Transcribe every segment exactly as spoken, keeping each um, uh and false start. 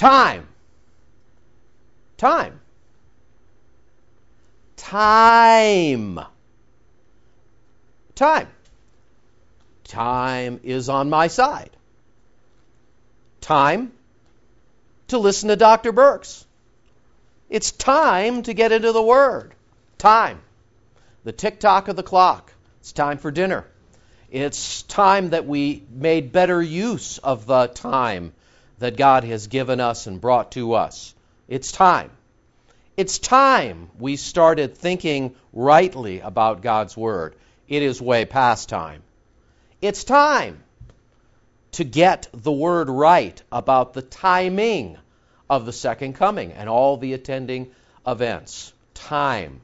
Time. Time. Time. Time. Time is on my side. Time to listen to Doctor Burks. It's time to get into the Word. Time. The tick-tock of the clock. It's time for dinner. It's time that we made better use of the time that God has given us and brought to us. It's time. It's time we started thinking rightly about God's Word. It is way past time. It's time to get the Word right about the timing of the second coming and all the attending events. Time.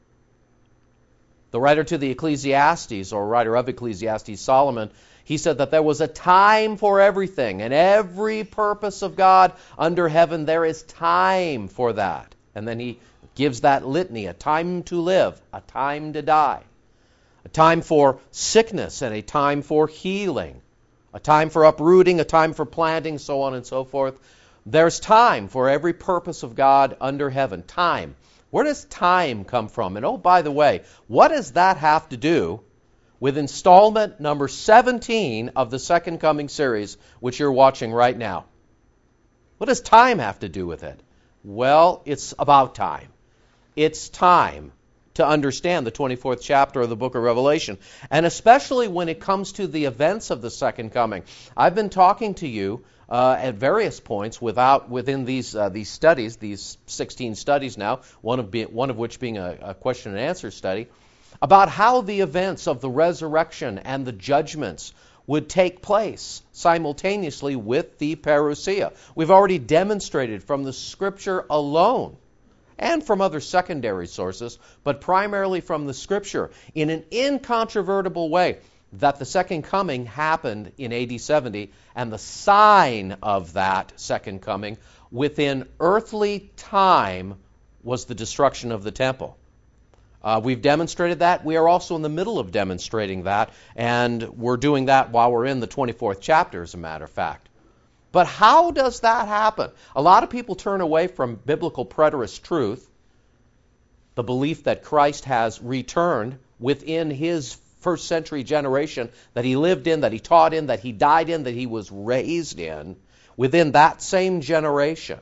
The writer to the Ecclesiastes, or writer of Ecclesiastes, Solomon, he said that there was a time for everything, and every purpose of God under heaven, there is time for that. And then he gives that litany, a time to live, a time to die, a time for sickness and a time for healing, a time for uprooting, a time for planting, so on and so forth. There's time for every purpose of God under heaven. Time. Where does time come from? And oh, by the way, what does that have to do with installment number seventeen of the Second Coming series, which you're watching right now? What does time have to do with it? Well, it's about time. It's time to understand the twenty-fourth chapter of the book of Revelation, and especially when it comes to the events of the second coming. I've been talking to you uh, at various points without within these uh, these studies, these sixteen studies now, one of be, one of which being a, a question and answer study, about how the events of the resurrection and the judgments would take place simultaneously with the parousia. We've already demonstrated from the Scripture alone, and from other secondary sources, but primarily from the Scripture, in an incontrovertible way, that the second coming happened in A D seventy, and the sign of that second coming within earthly time was the destruction of the temple. Uh, we've demonstrated that. We are also in the middle of demonstrating that, and we're doing that while we're in the twenty-fourth chapter, as a matter of fact. But how does that happen? A lot of people turn away from biblical preterist truth, the belief that Christ has returned within his first century generation, that he lived in, that he taught in, that he died in, that he was raised in, within that same generation.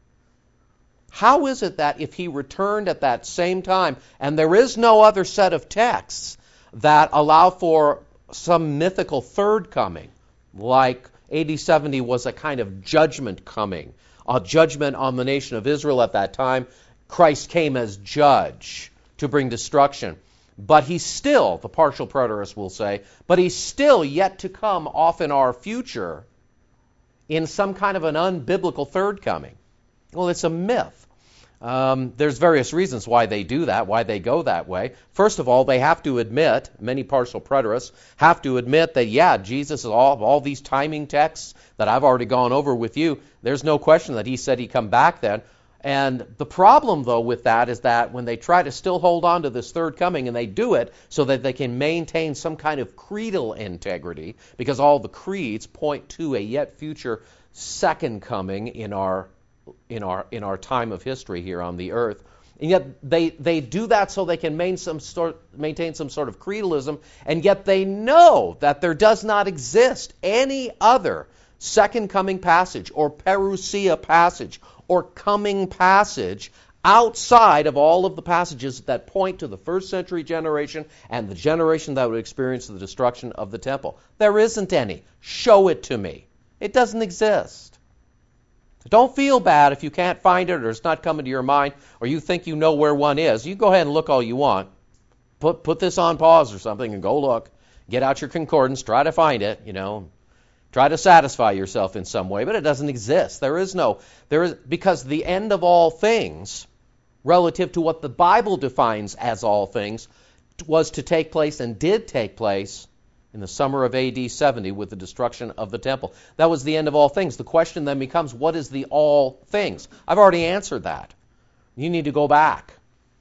How is it that if he returned at that same time, and there is no other set of texts that allow for some mythical third coming, like A D seventy was a kind of judgment coming, a judgment on the nation of Israel at that time. Christ came as judge to bring destruction. But he's still, the partial preterists will say, but he's still yet to come off in our future in some kind of an unbiblical third coming. Well, it's a myth. Um, there's various reasons why they do that, why they go that way. First of all, they have to admit, many partial preterists have to admit that, yeah, Jesus is all, all these timing texts that I've already gone over with you, there's no question that he said he'd come back then. And the problem, though, with that is that when they try to still hold on to this third coming, and they do it so that they can maintain some kind of creedal integrity, because all the creeds point to a yet future second coming in our in our in our time of history here on the earth. And yet they, they do that so they can maintain some, sort, maintain some sort of creedalism, and yet they know that there does not exist any other second coming passage or parousia passage or coming passage outside of all of the passages that point to the first century generation and the generation that would experience the destruction of the temple. There isn't any. Show it to me. It doesn't exist. Don't feel bad if you can't find it or it's not coming to your mind or you think you know where one is. You go ahead and look all you want. Put put this on pause or something and go look. Get out your concordance. Try to find it, you know. Try to satisfy yourself in some way, but it doesn't exist. There is no, there is, because the end of all things, relative to what the Bible defines as all things, was to take place and did take place in the summer of A D seventy with the destruction of the temple. That was the end of all things. The question then becomes, what is the all things? I've already answered that. You need to go back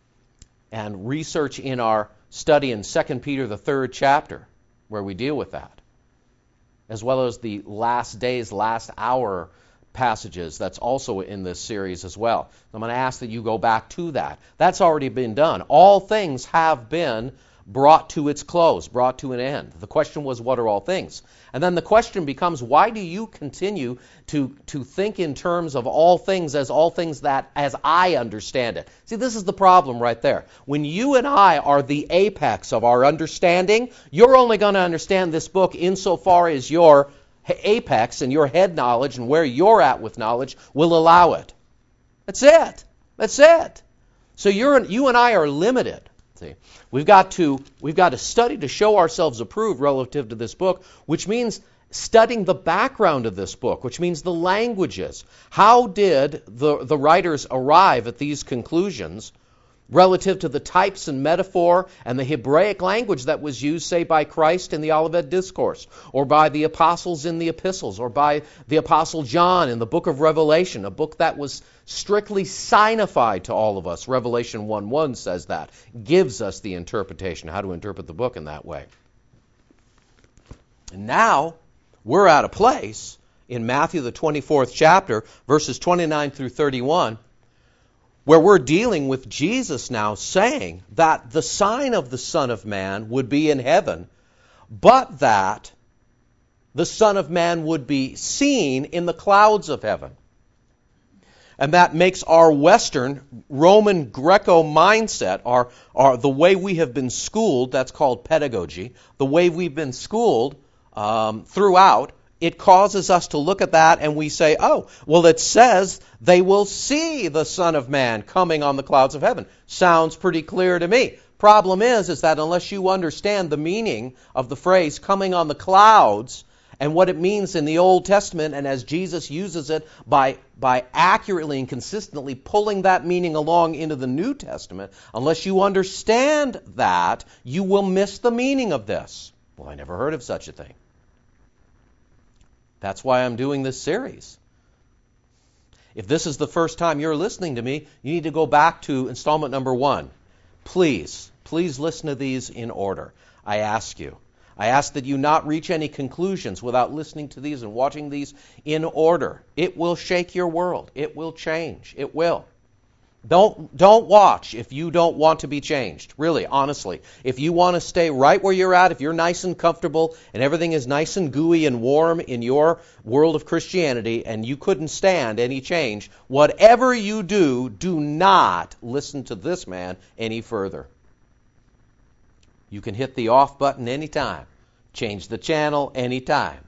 and research in our study in Second Peter, the third chapter, where we deal with that, as well as the last days, last hour passages that's also in this series as well. I'm going to ask that you go back to that. That's already been done. All things have been brought to its close, brought to an end. The question was, what are all things? And then the question becomes, why do you continue to, to think in terms of all things as all things that as I understand it? See, this is the problem right there. When you and I are the apex of our understanding, you're only going to understand this book insofar as your apex and your head knowledge and where you're at with knowledge will allow it. That's it. That's it. So you're, you and I are limited. See, we've got to we've got to study to show ourselves approved relative to this book, which means studying the background of this book, which means the languages. How did the, the writers arrive at these conclusions relative to the types and metaphor and the Hebraic language that was used, say, by Christ in the Olivet Discourse, or by the apostles in the epistles, or by the Apostle John in the book of Revelation, a book that was strictly signified to all of us. Revelation one one says that, gives us the interpretation, how to interpret the book in that way. And now, we're at a place in Matthew the twenty-fourth chapter, verses twenty-nine through thirty-one, where we're dealing with Jesus now saying that the sign of the Son of Man would be in heaven, but that the Son of Man would be seen in the clouds of heaven. And that makes our Western Roman Greco mindset, our, our, the way we have been schooled, that's called pedagogy, the way we've been schooled um, throughout, it causes us to look at that and we say, oh, well, it says they will see the Son of Man coming on the clouds of heaven. Sounds pretty clear to me. Problem is, is that unless you understand the meaning of the phrase coming on the clouds and what it means in the Old Testament, and as Jesus uses it by, by accurately and consistently pulling that meaning along into the New Testament, unless you understand that, you will miss the meaning of this. Well, I never heard of such a thing. That's why I'm doing this series. If this is the first time you're listening to me, you need to go back to installment number one. Please, please listen to these in order. I ask you. I ask that you not reach any conclusions without listening to these and watching these in order. It will shake your world. It will change. It will. Don't don't watch if you don't want to be changed. Really, honestly. If you want to stay right where you're at, if you're nice and comfortable and everything is nice and gooey and warm in your world of Christianity and you couldn't stand any change, whatever you do, do not listen to this man any further. You can hit the off button anytime. Change the channel anytime.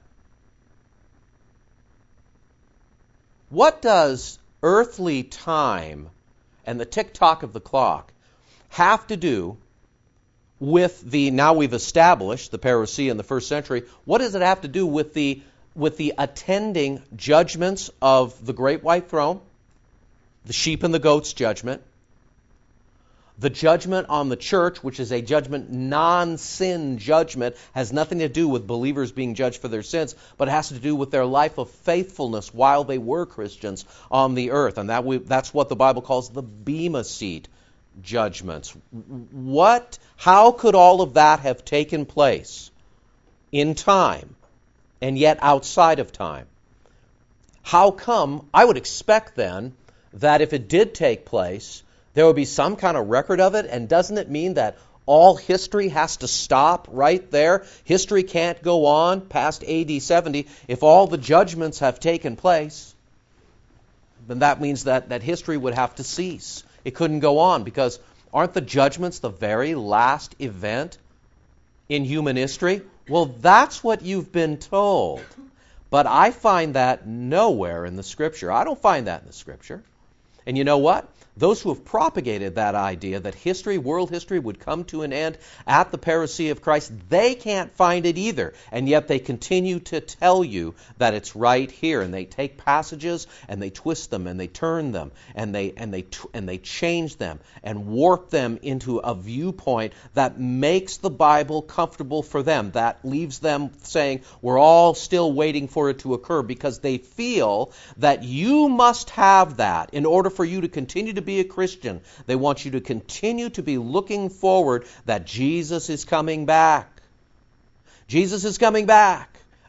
What does earthly time and the tick-tock of the clock have to do with the, now we've established the parousia in the first century, what does it have to do with the with the attending judgments of the great white throne, the sheep and the goats judgment, the judgment on the church, which is a judgment, non-sin judgment, has nothing to do with believers being judged for their sins, but it has to do with their life of faithfulness while they were Christians on the earth. And that we, that's what the Bible calls the Bema Seat judgments. What, how could all of that have taken place in time and yet outside of time? How come, I would expect then that if it did take place, there would be some kind of record of it, and doesn't it mean that all history has to stop right there? History can't go on past A D seventy. If all the judgments have taken place, then that means that, that history would have to cease. It couldn't go on, because aren't the judgments the very last event in human history? Well, that's what you've been told. But I find that nowhere in the Scripture. I don't find that in the Scripture. And you know what? Those who have propagated that idea that history, world history, would come to an end at the parousia of Christ, they can't find it either. And yet they continue to tell you that it's right here. And they take passages and they twist them and they turn them and they and they and they change them and warp them into a viewpoint that makes the Bible comfortable for them. That leaves them saying, we're all still waiting for it to occur, because they feel that you must have that in order for you to continue to be a Christian. They want you to continue to be looking forward that Jesus is coming back. Jesus is coming back.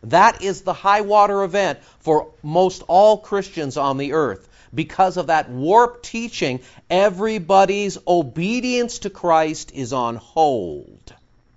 That is the high water event for most all Christians on the earth. Because of that warped teaching, everybody's obedience to Christ is on hold.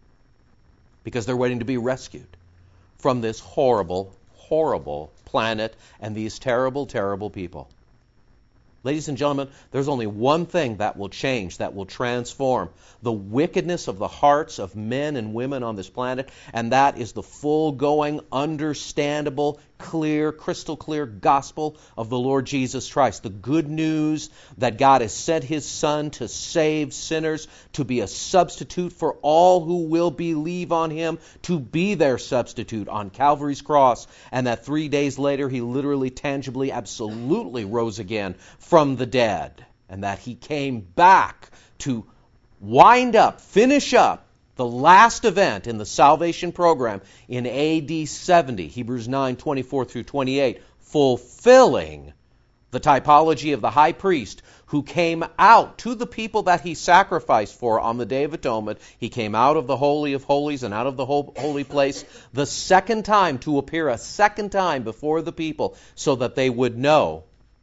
Because they're waiting to be rescued from this horrible, horrible planet and these terrible, terrible people. Ladies and gentlemen, there's only one thing that will change, that will transform the wickedness of the hearts of men and women on this planet, and that is the full-going, understandable, clear, crystal clear gospel of the Lord Jesus Christ. The good news that God has sent His Son to save sinners, to be a substitute for all who will believe on Him, to be their substitute on Calvary's cross, and that three days later He literally, tangibly, absolutely rose again from the dead, and that He came back to wind up, finish up the last event in the salvation program in A D seventy, Hebrews nine, twenty-four through twenty-eight, fulfilling the typology of the high priest who came out to the people that he sacrificed for on the Day of Atonement. He came out of the Holy of Holies and out of the holy place the second time to appear a second time before the people so that they would know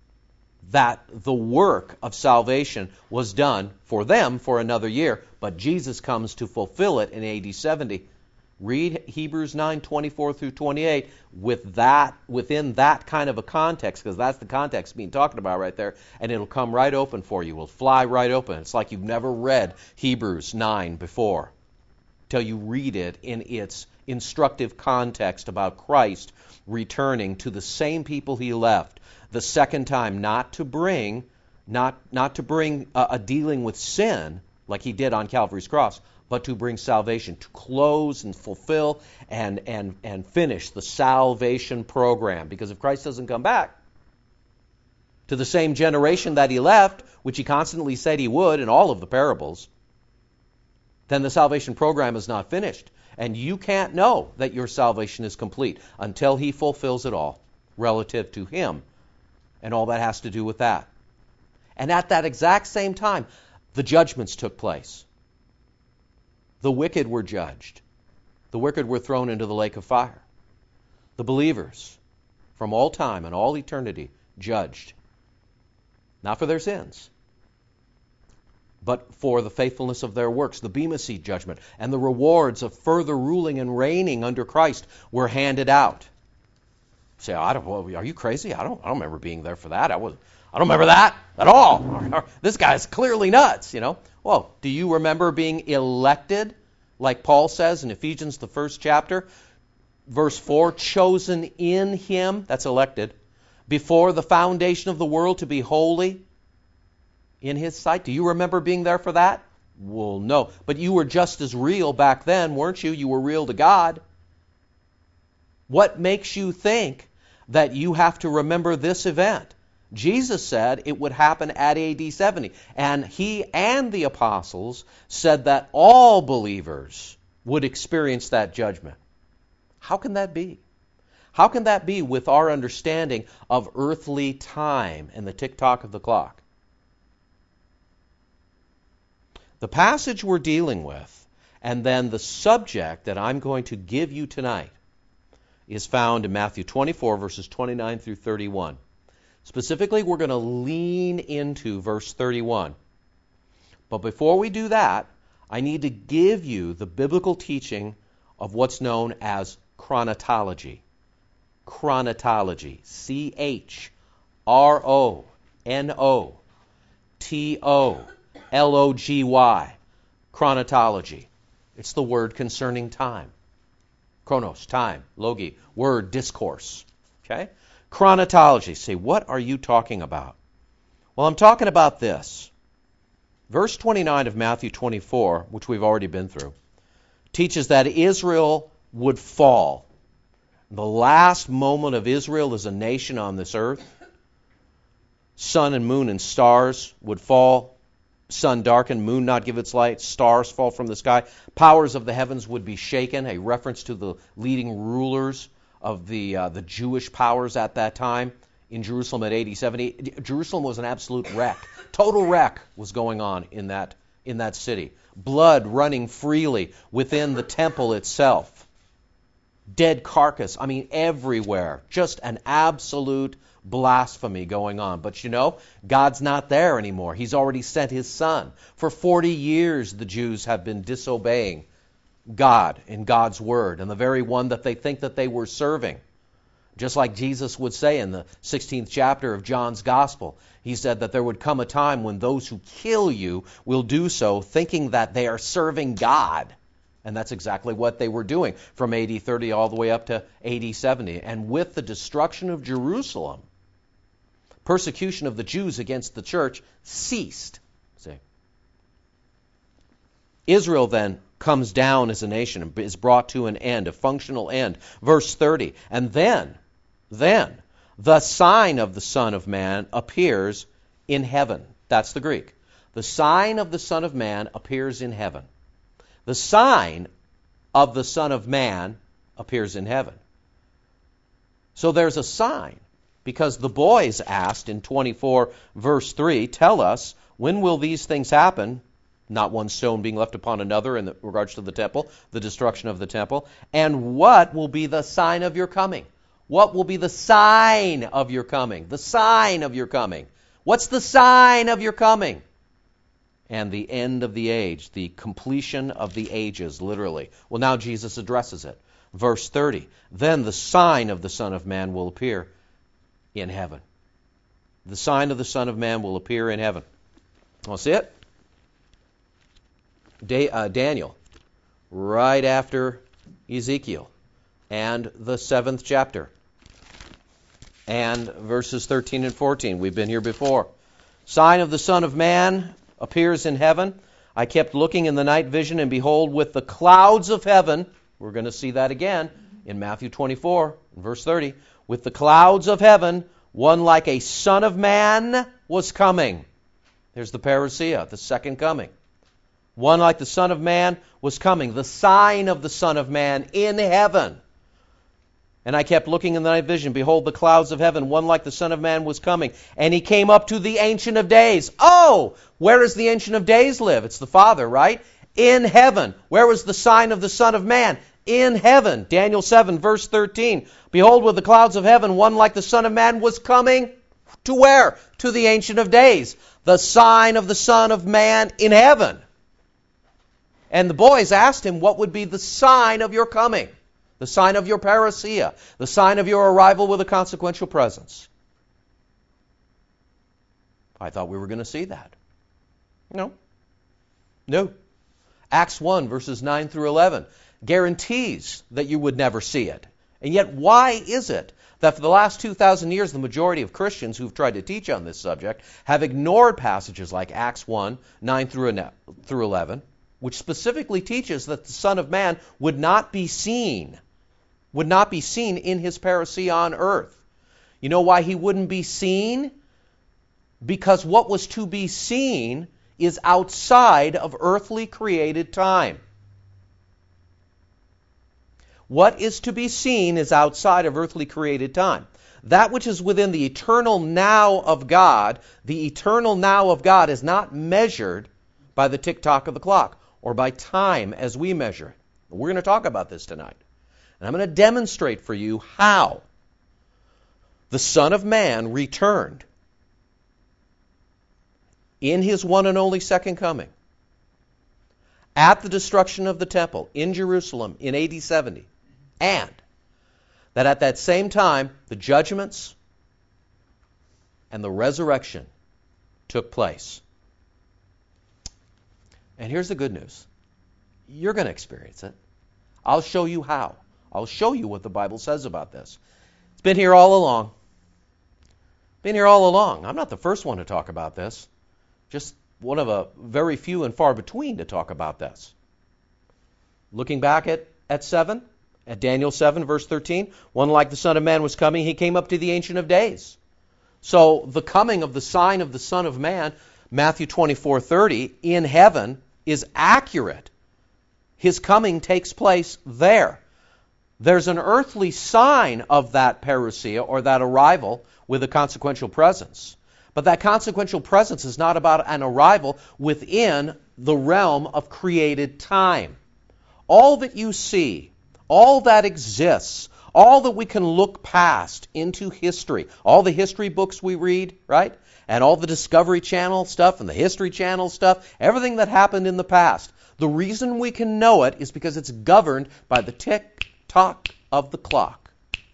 that the work of salvation was done for them for another year, but Jesus comes to fulfill it in A D seventy. Read Hebrews nine, twenty-four through twenty-eight with that, within that kind of a context, because that's the context being talked about right there, and it'll come right open for you. It'll fly right open. It's like you've never read Hebrews nine before, till you read it in its instructive context about Christ returning to the same people He left the second time, not to bring, not not to bring a, a dealing with sin like He did on Calvary's cross, but to bring salvation, to close and fulfill and and and finish the salvation program. Because if Christ doesn't come back to the same generation that He left, which He constantly said He would in all of the parables, then the salvation program is not finished. And you can't know that your salvation is complete until He fulfills it all relative to Him and all that has to do with that. And at that exact same time, the judgments took place. The wicked were judged. The wicked were thrown into the lake of fire. The believers, from all time and all eternity, judged. Not for their sins, but for the faithfulness of their works. The Bema Seat judgment and the rewards of further ruling and reigning under Christ were handed out. Say, I don't. Well, are you crazy? I don't. I don't remember being there for that. I was. I don't remember that at all. This guy's clearly nuts. You know. Well, do you remember being elected, like Paul says in Ephesians, the first chapter, verse four, chosen in Him, that's elected, before the foundation of the world to be holy in His sight? Do you remember being there for that? Well, no. But you were just as real back then, weren't you? You were real to God. What makes you think that you have to remember this event? Jesus said it would happen at A D seventy. And He and the apostles said that all believers would experience that judgment. How can that be? How can that be with our understanding of earthly time and the tick-tock of the clock? The passage we're dealing with, and then the subject that I'm going to give you tonight, is found in Matthew twenty-four, verses twenty-nine through thirty-one. Specifically, we're going to lean into verse thirty-one. But before we do that, I need to give you the biblical teaching of what's known as chronotology. Chronotology. C H R O N O T O L O G Y. Chronotology. It's the word concerning time. Chronos, time, logi, word, discourse. Okay? Chronotology. Say, what are you talking about? Well, I'm talking about this. Verse twenty-nine of Matthew twenty-four, which we've already been through, teaches that Israel would fall. The last moment of Israel as a nation on this earth, sun and moon and stars would fall. Sun darken, moon not give its light, stars fall from the sky. Powers of the heavens would be shaken, a reference to the leading rulers of the uh, the Jewish powers at that time in Jerusalem at A D seventy. Jerusalem was an absolute wreck. Total wreck was going on in that in that city. Blood running freely within the temple itself. dead carcass. I mean, everywhere. Just an absolute blasphemy going on. But you know, God's not there anymore. He's already sent his Son. For forty years, the Jews have been disobeying God and God's word, and the very one that they think that they were serving. Just like Jesus would say in the sixteenth chapter of John's Gospel, he said that there would come a time when those who kill you will do so thinking that they are serving God. And that's exactly what they were doing from A D thirty all the way up to A D seventy. And with the destruction of Jerusalem, persecution of the Jews against the church ceased. See? Israel then comes down as a nation and is brought to an end, a functional end. Verse thirty, and then, then, the sign of the Son of Man appears in heaven. That's the Greek. The sign of the Son of Man appears in heaven. The sign of the Son of Man appears in heaven. So there's a sign, because the boys asked in twenty-four verse three, tell us, when will these things happen? Not one stone being left upon another in regards to the temple, the destruction of the temple. And what will be the sign of your coming? What will be the sign of your coming? The sign of your coming. What's the sign of your coming? And the end of the age, the completion of the ages, literally. Well, now Jesus addresses it. Verse thirty, then the sign of the Son of Man will appear in heaven. The sign of the Son of Man will appear in heaven. Want to see it? Da- uh, Daniel, right after Ezekiel, and the seventh chapter, and verses thirteen and fourteen. We've been here before. Sign of the Son of Man appears in heaven. I kept looking in the night vision, and behold, with the clouds of heaven, we're going to see that again in Matthew twenty-four, verse thirty, with the clouds of heaven, one like a Son of Man was coming. There's the parousia, the second coming. One like the Son of Man was coming, the sign of the Son of Man in heaven. And I kept looking in the night vision. Behold, the clouds of heaven, one like the Son of Man was coming. And he came up to the Ancient of Days. Oh, where does the Ancient of Days live? It's the Father, right? In heaven. Where was the sign of the Son of Man? In heaven. Daniel seven, verse thirteen. Behold, with the clouds of heaven, one like the Son of Man was coming. To where? To the Ancient of Days. The sign of the Son of Man in heaven. And the boys asked him, what would be the sign of your coming? The sign of your parousia, the sign of your arrival with a consequential presence. I thought we were going to see that. No. No. Acts one, verses nine through eleven, guarantees that you would never see it. And yet, why is it that for the last two thousand years, the majority of Christians who've tried to teach on this subject have ignored passages like Acts one, nine through eleven, which specifically teaches that the Son of Man would not be seen, would not be seen in his parousia on earth. You know why he wouldn't be seen? Because what was to be seen is outside of earthly created time. What is to be seen is outside of earthly created time. That which is within the eternal now of God, the eternal now of God is not measured by the tick-tock of the clock or by time as we measure it. We're going to talk about this tonight. And I'm going to demonstrate for you how the Son of Man returned in his one and only second coming at the destruction of the temple in Jerusalem in A D seventy, and that at that same time the judgments and the resurrection took place. And here's the good news. You're going to experience it. I'll show you how. I'll show you what the Bible says about this. It's been here all along. Been here all along. I'm not the first one to talk about this. Just one of a very few and far between to talk about this. Looking back at, at seven, at Daniel seven, verse thirteen, one like the Son of Man was coming, he came up to the Ancient of Days. So the coming of the sign of the Son of Man, Matthew twenty-four thirty, in heaven is accurate. His coming takes place there. There's an earthly sign of that parousia, or that arrival, with a consequential presence. But that consequential presence is not about an arrival within the realm of created time. All that you see, all that exists, all that we can look past into history, all the history books we read, right? And all the Discovery Channel stuff and the History Channel stuff, everything that happened in the past. The reason we can know it is because it's governed by the tick-tock of the clock.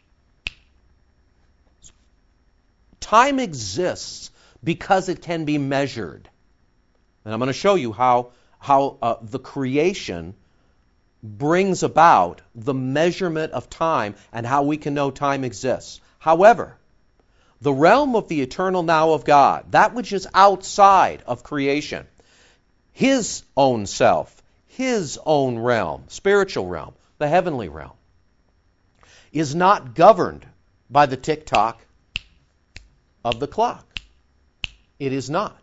Time exists because it can be measured. And I'm going to show you how, how uh, the creation brings about the measurement of time and how we can know time exists. However, the realm of the eternal now of God, that which is outside of creation, His own self, His own realm, spiritual realm, the heavenly realm, is not governed by the tick-tock of the clock. It is not.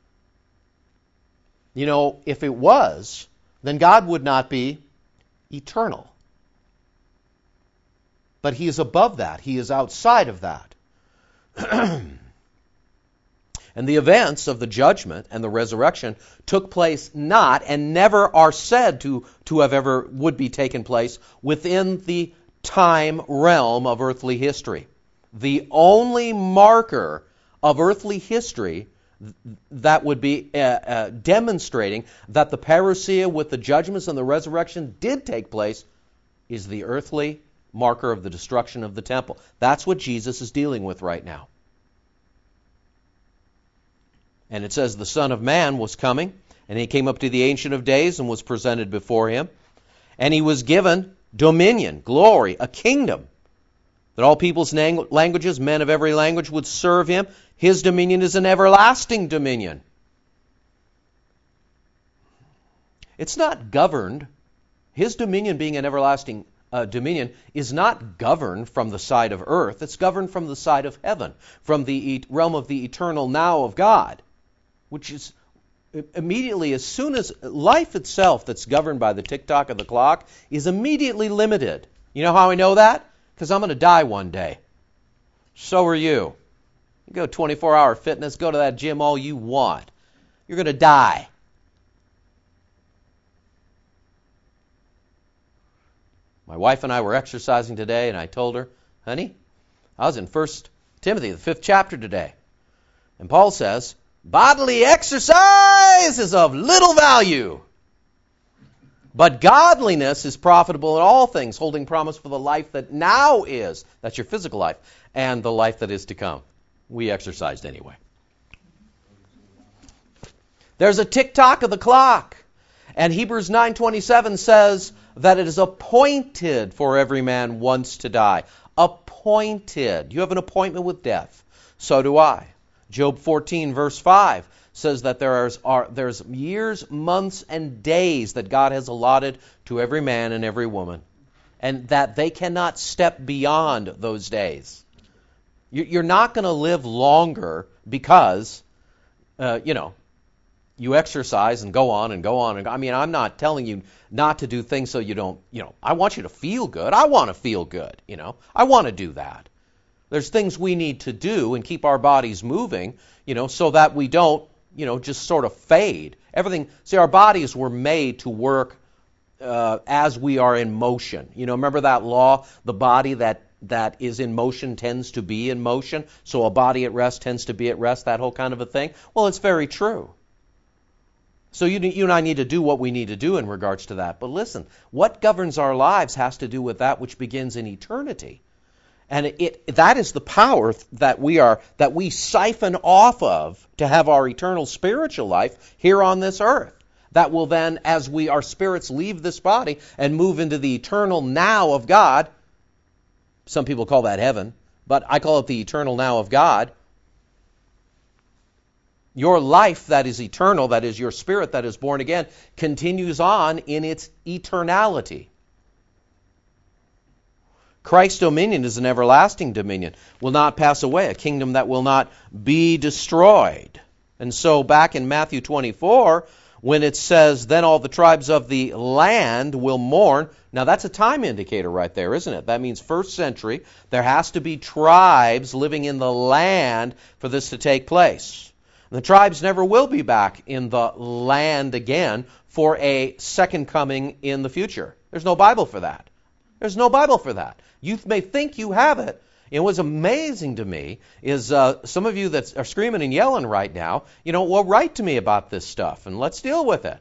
You know, if it was, then God would not be eternal. But He is above that. He is outside of that. And the events of the judgment and the resurrection took place not and never are said to, to have ever would be taken place within the time realm of earthly history. The only marker of earthly history that would be uh, uh, demonstrating that the parousia with the judgments and the resurrection did take place is the earthly marker of the destruction of the temple. That's what Jesus is dealing with right now. And it says the Son of Man was coming, and He came up to the Ancient of Days and was presented before Him. And He was given dominion, glory, a kingdom, that all peoples, languages, men of every language would serve Him. His dominion is an everlasting dominion. It's not governed. His dominion being an everlasting uh, dominion is not governed from the side of earth. It's governed from the side of heaven, from the e- realm of the eternal now of God, which is immediately, as soon as life itself that's governed by the tick-tock of the clock is immediately limited. You know how I know that? Because I'm going to die one day. So are you. You go twenty-four hour fitness, go to that gym all you want. You're going to die. My wife and I were exercising today, and I told her, honey, I was in First Timothy, the fifth chapter today. And Paul says, bodily exercise is of little value, but godliness is profitable in all things, holding promise for the life that now is. That's your physical life, and the life that is to come. We exercised anyway. There's a tick-tock of the clock. And Hebrews nine twenty-seven says that it is appointed for every man once to die. Appointed. You have an appointment with death. So do I. Job fourteen verse five says that there is, are there's years, months, and days that God has allotted to every man and every woman, and that they cannot step beyond those days. You're not going to live longer because, uh, you know, you exercise and go on and go on. And go. I mean, I'm not telling you not to do things so you don't, you know, I want you to feel good. I want to feel good, you know. I want to do that. There's things we need to do and keep our bodies moving, you know, so that we don't, you know, just sort of fade. Everything, see, our bodies were made to work uh, as we are in motion. You know, remember that law, the body that that is in motion tends to be in motion, so a body at rest tends to be at rest, that whole kind of a thing? Well, it's very true. So you, you and I need to do what we need to do in regards to that. But listen, what governs our lives has to do with that which begins in eternity. And it, it that is the power that we are that we siphon off of to have our eternal spiritual life here on this earth. That will then, as we our spirits leave this body and move into the eternal now of God, some people call that heaven, but I call it the eternal now of God. Your life that is eternal, that is your spirit that is born again, continues on in its eternality. Christ's dominion is an everlasting dominion, will not pass away, a kingdom that will not be destroyed. And so back in Matthew twenty-four, when it says, then all the tribes of the land will mourn. Now that's a time indicator right there, isn't it? That means first century. There has to be tribes living in the land for this to take place. And the tribes never will be back in the land again for a second coming in the future. There's no Bible for that. There's no Bible for that. You may think you have it. And what's amazing to me is uh, some of you that are screaming and yelling right now, you know, well, write to me about this stuff and let's deal with it.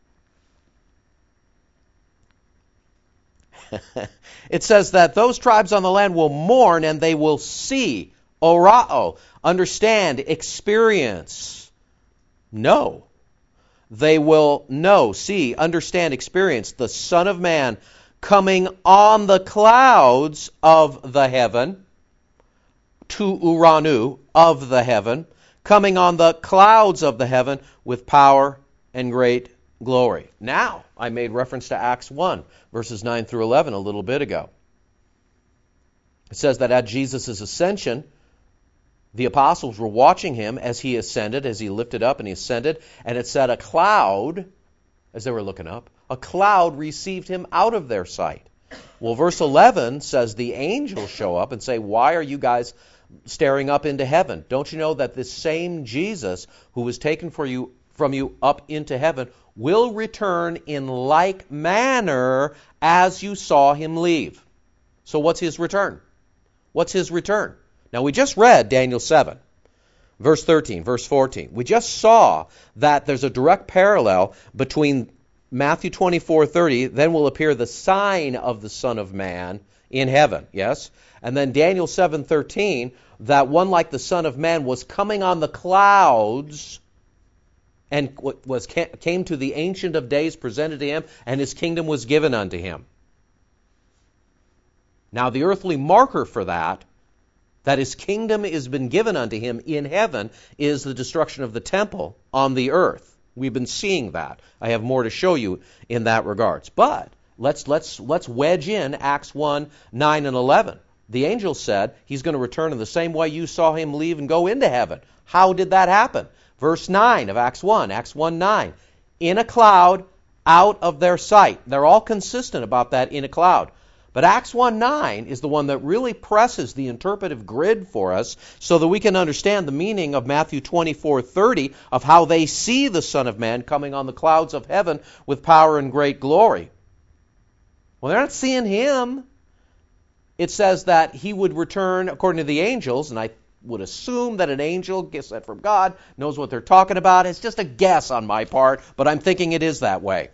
It says that those tribes on the land will mourn and they will see, orao, understand, experience, know. They will know, see, understand, experience the Son of Man coming on the clouds of the heaven, to uranu, of the heaven, coming on the clouds of the heaven with power and great glory. Now, I made reference to Acts one, verses nine through eleven a little bit ago. It says that at Jesus' ascension, the apostles were watching him as he ascended, as he lifted up and he ascended, and it said a cloud, as they were looking up, a cloud received him out of their sight. Well, verse eleven says the angels show up and say, why are you guys staring up into heaven? Don't you know that this same Jesus who was taken for you from you up into heaven will return in like manner as you saw him leave? So what's his return? What's his return? Now, we just read Daniel seven, verse thirteen, verse fourteen. We just saw that there's a direct parallel between Matthew twenty-four thirty, then will appear the sign of the Son of Man in heaven, yes? And then Daniel seven thirteen, that one like the Son of Man was coming on the clouds and was came to the Ancient of Days, presented to him, and his kingdom was given unto him. Now, the earthly marker for that, that his kingdom has been given unto him in heaven, is the destruction of the temple on the earth. We've been seeing that. I have more to show you in that regards. But let's let's let's wedge in Acts one, nine, and eleven. The angel said he's going to return in the same way you saw him leave and go into heaven. How did that happen? Verse nine of Acts one, Acts one, nine. In a cloud, out of their sight. They're all consistent about that, in a cloud. But Acts one nine is the one that really presses the interpretive grid for us so that we can understand the meaning of Matthew twenty-four thirty of how they see the Son of Man coming on the clouds of heaven with power and great glory. Well, they're not seeing him. It says that he would return according to the angels, and I would assume that an angel gets that from God, knows what they're talking about. It's just a guess on my part, but I'm thinking it is that way.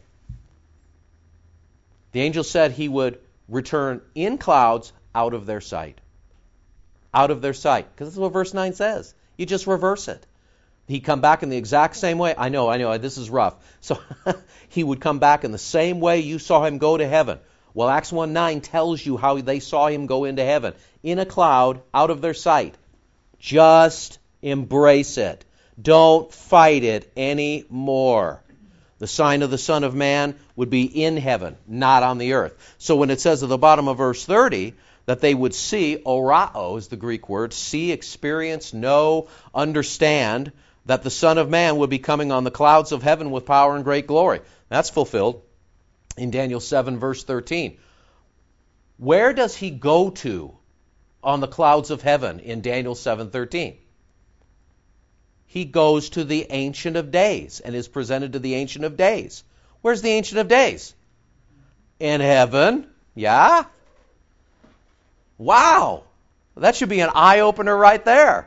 The angel said he would return in clouds out of their sight. Out of their sight. Because that's what verse nine says. You just reverse it. He'd come back in the exact same way. I know, I know, this is rough. So he would come back in the same way you saw him go to heaven. Well, Acts one nine tells you how they saw him go into heaven. In a cloud, out of their sight. Just embrace it. Don't fight it anymore. The sign of the Son of Man would be in heaven, not on the earth. So when it says at the bottom of verse thirty that they would see, orao is the Greek word, see, experience, know, understand, that the Son of Man would be coming on the clouds of heaven with power and great glory. That's fulfilled in Daniel seven, verse thirteen. Where does he go to on the clouds of heaven in Daniel seven thirteen? He goes to the Ancient of Days and is presented to the Ancient of Days. Where's the Ancient of Days? In heaven. Yeah? Wow. That should be an eye-opener right there.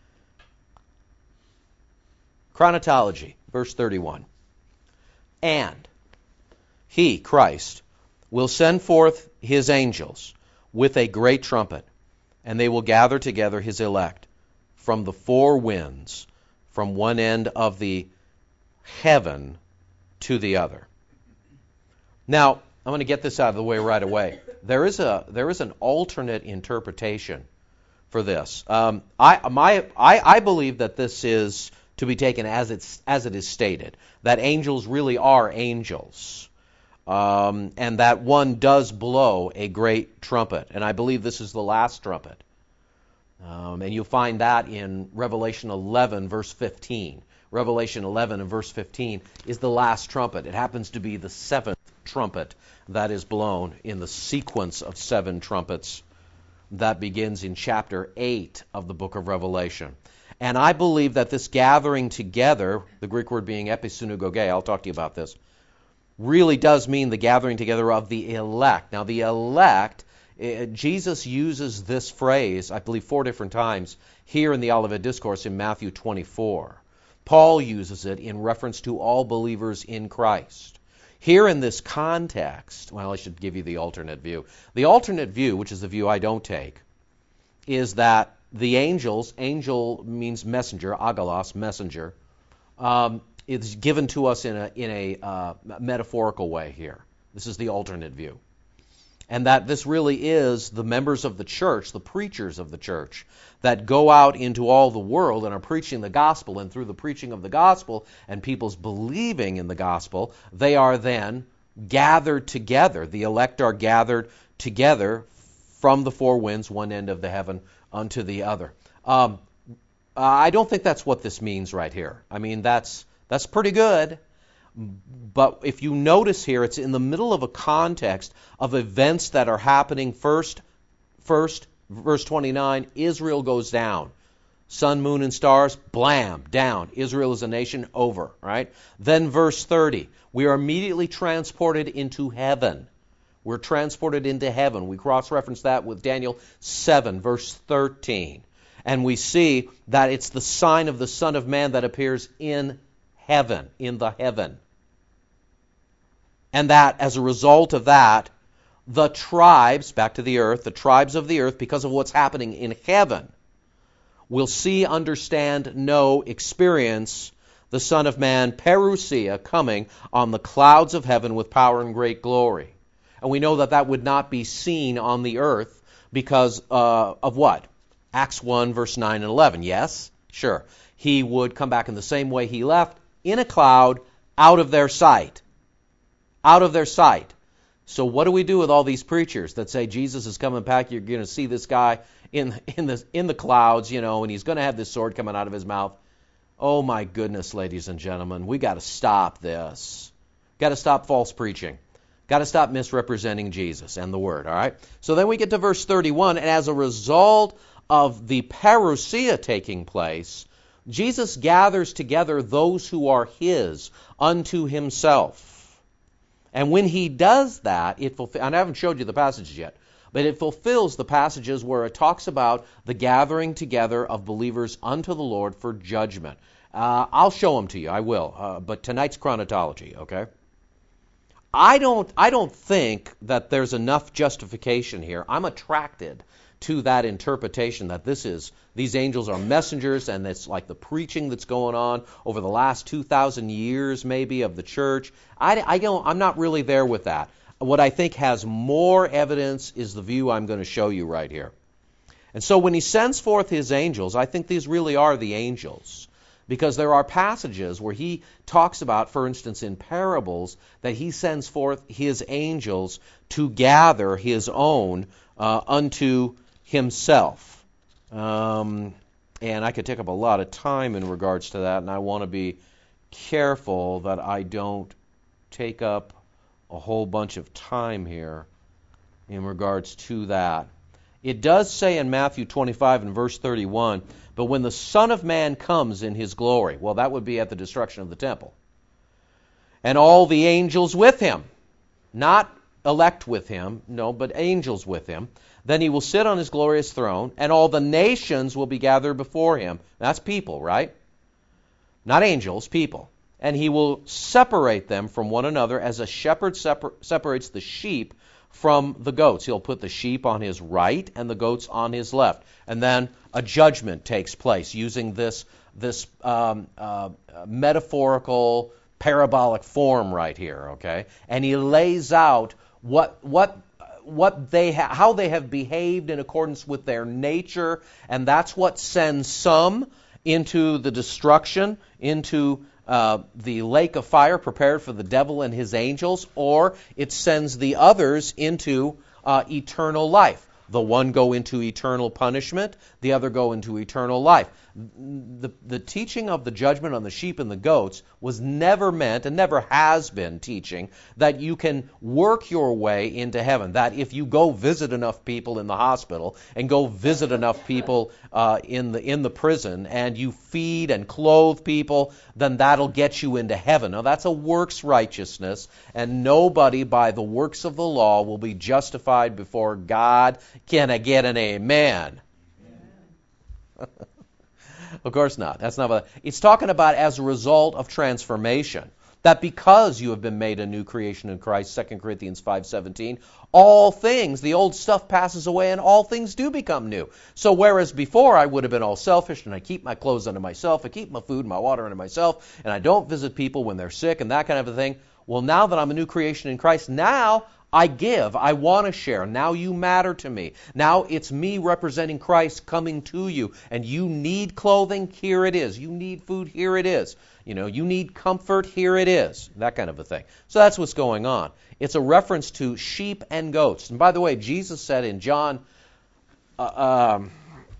Chronotology, verse thirty-one. And he, Christ, will send forth his angels with a great trumpet, and they will gather together his elect from the four winds, from one end of the heaven to the other. Now, I'm going to get this out of the way right away. There is a there is an alternate interpretation for this. Um, I my I, I believe that this is to be taken as it's as it is stated, that angels really are angels, um, and that one does blow a great trumpet. And I believe this is the last trumpet. Um, and you'll find that in Revelation eleven, verse fifteen. Revelation eleven and verse fifteen is the last trumpet. It happens to be the seventh trumpet that is blown in the sequence of seven trumpets that begins in chapter eight of the book of Revelation. And I believe that this gathering together, the Greek word being episynagoge, I'll talk to you about this, really does mean the gathering together of the elect. Now, the elect, uh, Jesus uses this phrase, I believe, four different times here in the Olivet Discourse in Matthew twenty-four. Paul uses it in reference to all believers in Christ. Here in this context, well, I should give you the alternate view. The alternate view, which is the view I don't take, is that the angels, angel means messenger, agalos, messenger, um, it's given to us in a in a uh, metaphorical way here. This is the alternate view. And that this really is the members of the church, the preachers of the church, that go out into all the world and are preaching the gospel, and through the preaching of the gospel and people's believing in the gospel, they are then gathered together. The elect are gathered together from the four winds, one end of the heaven unto the other. Um, I don't think that's what this means right here. I mean, that's that's pretty good. But if you notice here, it's in the middle of a context of events that are happening. First, first, verse twenty-nine, Israel goes down. Sun, moon, and stars, blam, down. Israel is a nation, over, right? Then verse thirty, we are immediately transported into heaven. We're transported into heaven. We cross-reference that with Daniel seven, verse thirteen. And we see that it's the sign of the Son of Man that appears in heaven, in the heaven. And that, as a result of that, the tribes, back to the earth, the tribes of the earth, because of what's happening in heaven, will see, understand, know, experience the Son of Man, parousia, coming on the clouds of heaven with power and great glory. And we know that that would not be seen on the earth because uh, of what? Acts one, verse nine and eleven. Yes? Sure. He would come back in the same way he left, in a cloud, out of their sight. Out of their sight. So what do we do with all these preachers that say Jesus is coming back? You're going to see this guy in in the in the clouds, you know, and he's going to have this sword coming out of his mouth. Oh my goodness, ladies and gentlemen, we got to stop this. Got to stop false preaching. Got to stop misrepresenting Jesus and the Word. All right. So then we get to verse thirty-one, and as a result of the parousia taking place, Jesus gathers together those who are His unto Himself. And when He does that, it fulfills, and I haven't showed you the passages yet, but it fulfills the passages where it talks about the gathering together of believers unto the Lord for judgment. Uh, I'll show them to you, I will, uh, but tonight's chronotology, okay? I don't, I don't think that there's enough justification here. I'm attracted to that interpretation that this is, these angels are messengers, and it's like the preaching that's going on over the last two thousand years maybe of the church. I, I don't, I'm not really there with that. What I think has more evidence is the view I'm going to show you right here. And so when He sends forth His angels, I think these really are the angels. Because there are passages where He talks about, for instance, in parables, that He sends forth His angels to gather His own uh, unto Himself. Um, and I could take up a lot of time in regards to that, and I want to be careful that I don't take up a whole bunch of time here in regards to that. It does say in Matthew twenty-five and verse thirty-one, but when the Son of Man comes in His glory, well, that would be at the destruction of the temple, and all the angels with Him, not elect with Him, no, but angels with Him, then He will sit on His glorious throne, and all the nations will be gathered before Him. That's people, right? Not angels, people. And He will separate them from one another as a shepherd separ- separates the sheep from the goats. He'll put the sheep on His right and the goats on His left. And then a judgment takes place using this, this um, uh, metaphorical, parabolic form right here, okay? And He lays out what what what they ha- how they have behaved in accordance with their nature, and that's what sends some into the destruction, into uh, the lake of fire prepared for the devil and his angels, or it sends the others into uh, eternal life. The one go into eternal punishment, the other go into eternal life. The, the teaching of the judgment on the sheep and the goats was never meant, and never has been teaching, that you can work your way into heaven. That if you go visit enough people in the hospital, and go visit enough people uh, in the in the prison, and you feed and clothe people, then that'll get you into heaven. Now that's a works righteousness, and nobody by the works of the law will be justified before God. Can I get an amen? Of course not. That's not what it's talking about. As a result of transformation, that because you have been made a new creation in Christ, Second Corinthians five seventeen, all things, the old stuff passes away and all things do become new. So whereas before I would have been all selfish and I keep my clothes unto myself, I keep my food and my water unto myself, and I don't visit people when they're sick and that kind of a thing, well, now that I'm a new creation in Christ, now I give. I want to share. Now you matter to me. Now it's me representing Christ coming to you. And you need clothing? Here it is. You need food? Here it is. You know, you need comfort? Here it is. That kind of a thing. So that's what's going on. It's a reference to sheep and goats. And by the way, Jesus said in John uh, um,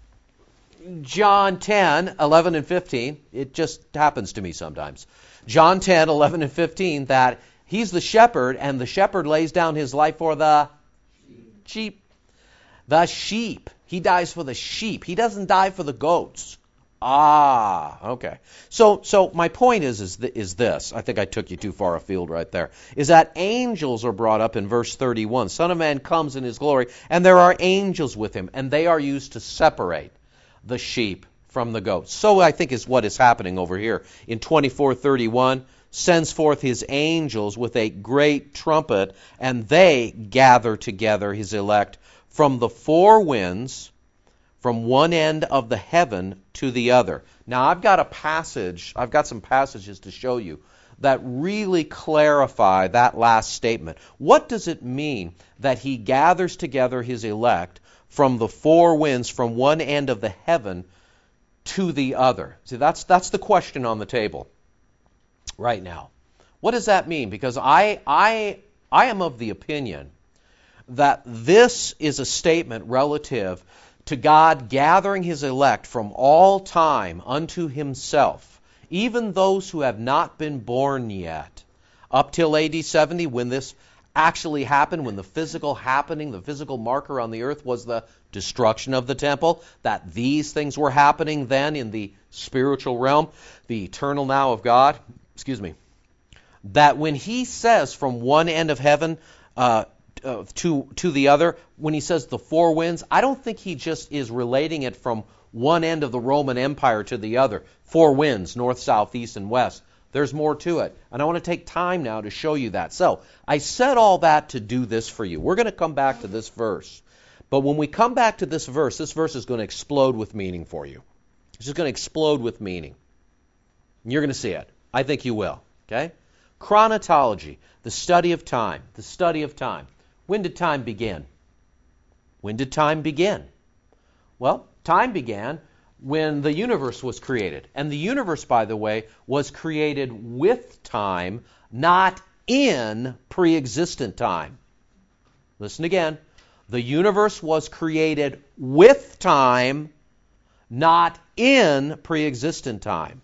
John ten, eleven and fifteen, it just happens to me sometimes. John ten, eleven and fifteen, that He's the shepherd, and the shepherd lays down his life for the sheep. The sheep. He dies for the sheep. He doesn't die for the goats. Ah, okay. So, so my point is, is, th- is this. I think I took you too far afield right there. Is that angels are brought up in verse thirty-one. Son of Man comes in his glory, and there are angels with him, and they are used to separate the sheep from the goats. So I think is what is happening over here in twenty-four thirty-one. Sends forth his angels with a great trumpet, and they gather together his elect from the four winds, from one end of the heaven to the other. Now, I've got a passage, I've got some passages to show you that really clarify that last statement. What does it mean that he gathers together his elect from the four winds, from one end of the heaven to the other? See, that's that's the question on the table right now. What does that mean? Because I I I am of the opinion that this is a statement relative to God gathering his elect from all time unto himself, even those who have not been born yet. Up till A D seventy, when this actually happened, when the physical happening, the physical marker on the earth was the destruction of the temple, that these things were happening then in the spiritual realm, the eternal now of God. Excuse me, that when he says from one end of heaven uh, uh, to to the other, when he says the four winds, I don't think he just is relating it from one end of the Roman Empire to the other. Four winds, north, south, east, and west. There's more to it. And I want to take time now to show you that. So I said all that to do this for you. We're going to come back to this verse. But when we come back to this verse, this verse is going to explode with meaning for you. It's just going to explode with meaning. And you're going to see it. I think you will. Okay? Chronotology, the study of time. The study of time. When did time begin? When did time begin? Well, time began when the universe was created. And the universe, by the way, was created with time, not in pre-existent time. Listen again. The universe was created with time, not in pre-existent time.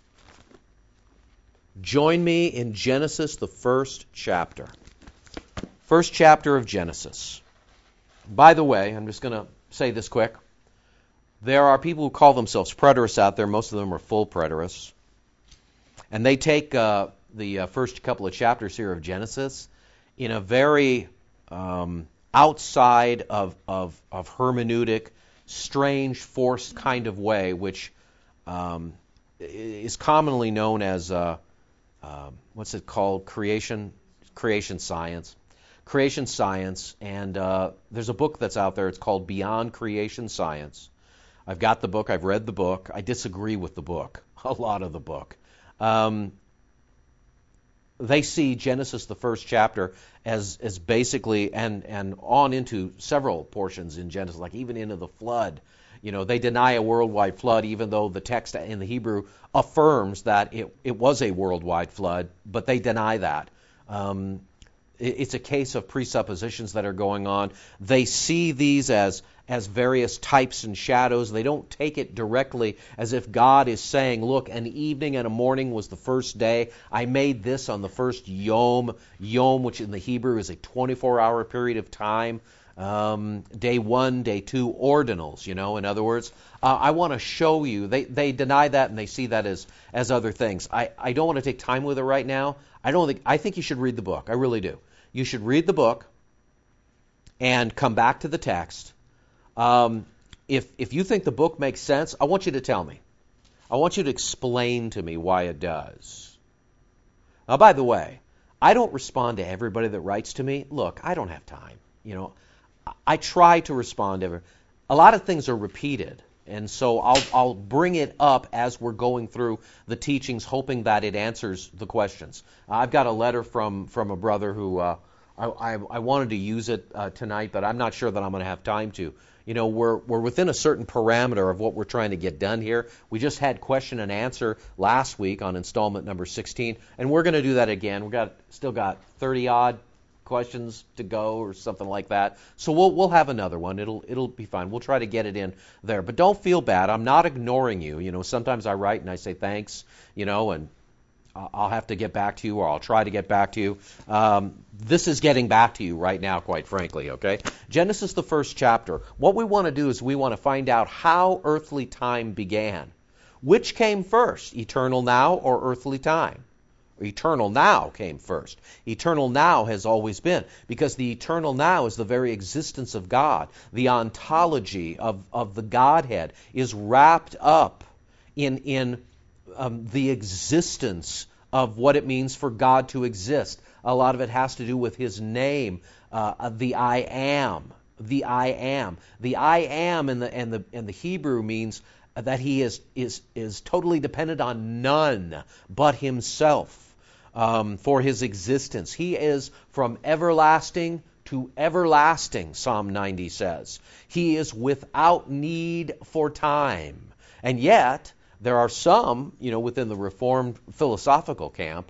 Join me in Genesis, the first chapter. First chapter of Genesis. By the way, I'm just going to say this quick. There are people who call themselves preterists out there. Most of them are full preterists. And they take uh, the uh, first couple of chapters here of Genesis in a very um, outside of, of, of hermeneutic, strange, forced kind of way, which um, is commonly known as... Uh, Um, what's it called? Creation, creation science. Creation science, and uh, there's a book that's out there. It's called Beyond Creation Science. I've got the book. I've read the book. I disagree with the book, a lot of the book. Um, they see Genesis, the first chapter, as as basically, and and on into several portions in Genesis, like even into the flood. You know, they deny a worldwide flood, even though the text in the Hebrew affirms that it, it was a worldwide flood, but they deny that. Um, it's a case of presuppositions that are going on. They see these as as various types and shadows. They don't take it directly as if God is saying, look, an evening and a morning was the first day. I made this on the first Yom. Yom, which in the Hebrew is a twenty-four hour period of time. Um, day one, day two, ordinals, you know, in other words. Uh, I want to show you. They they deny that and they see that as, as other things. I, I don't want to take time with it right now. I don't think I think you should read the book. I really do. You should read the book and come back to the text. Um, if if you think the book makes sense, I want you to tell me. I want you to explain to me why it does. Now, by the way, I don't respond to everybody that writes to me. Look, I don't have time. You know, I try to respond to every. A lot of things are repeated, and so I'll I'll bring it up as we're going through the teachings, hoping that it answers the questions. Uh, I've got a letter from from a brother who uh, I, I I wanted to use it uh, tonight, but I'm not sure that I'm going to have time to. You know, we're we're within a certain parameter of what we're trying to get done here. We just had question and answer last week on installment number sixteen, and we're going to do that again. We got still got thirty odd questions to go or something like that. So we'll we'll have another one. It'll it'll be fine. We'll try to get it in there. But don't feel bad. I'm not ignoring you. You know, sometimes I write and I say thanks, you know, and I'll have to get back to you, or I'll try to get back to you. Um, this is getting back to you right now, quite frankly, okay? Genesis, the first chapter. What we want to do is we want to find out how earthly time began. Which came first, eternal now or earthly time? Eternal now came first. Eternal now has always been, because the eternal now is the very existence of God. The ontology of, of the Godhead is wrapped up in in um, the existence of what it means for God to exist. A lot of it has to do with His name, uh, the I am, the I am, the I am, in the and the and the Hebrew means that He is is is totally dependent on none but Himself. Um, for His existence. He is from everlasting to everlasting, Psalm ninety says. He is without need for time. And yet, there are some, you know, within the Reformed philosophical camp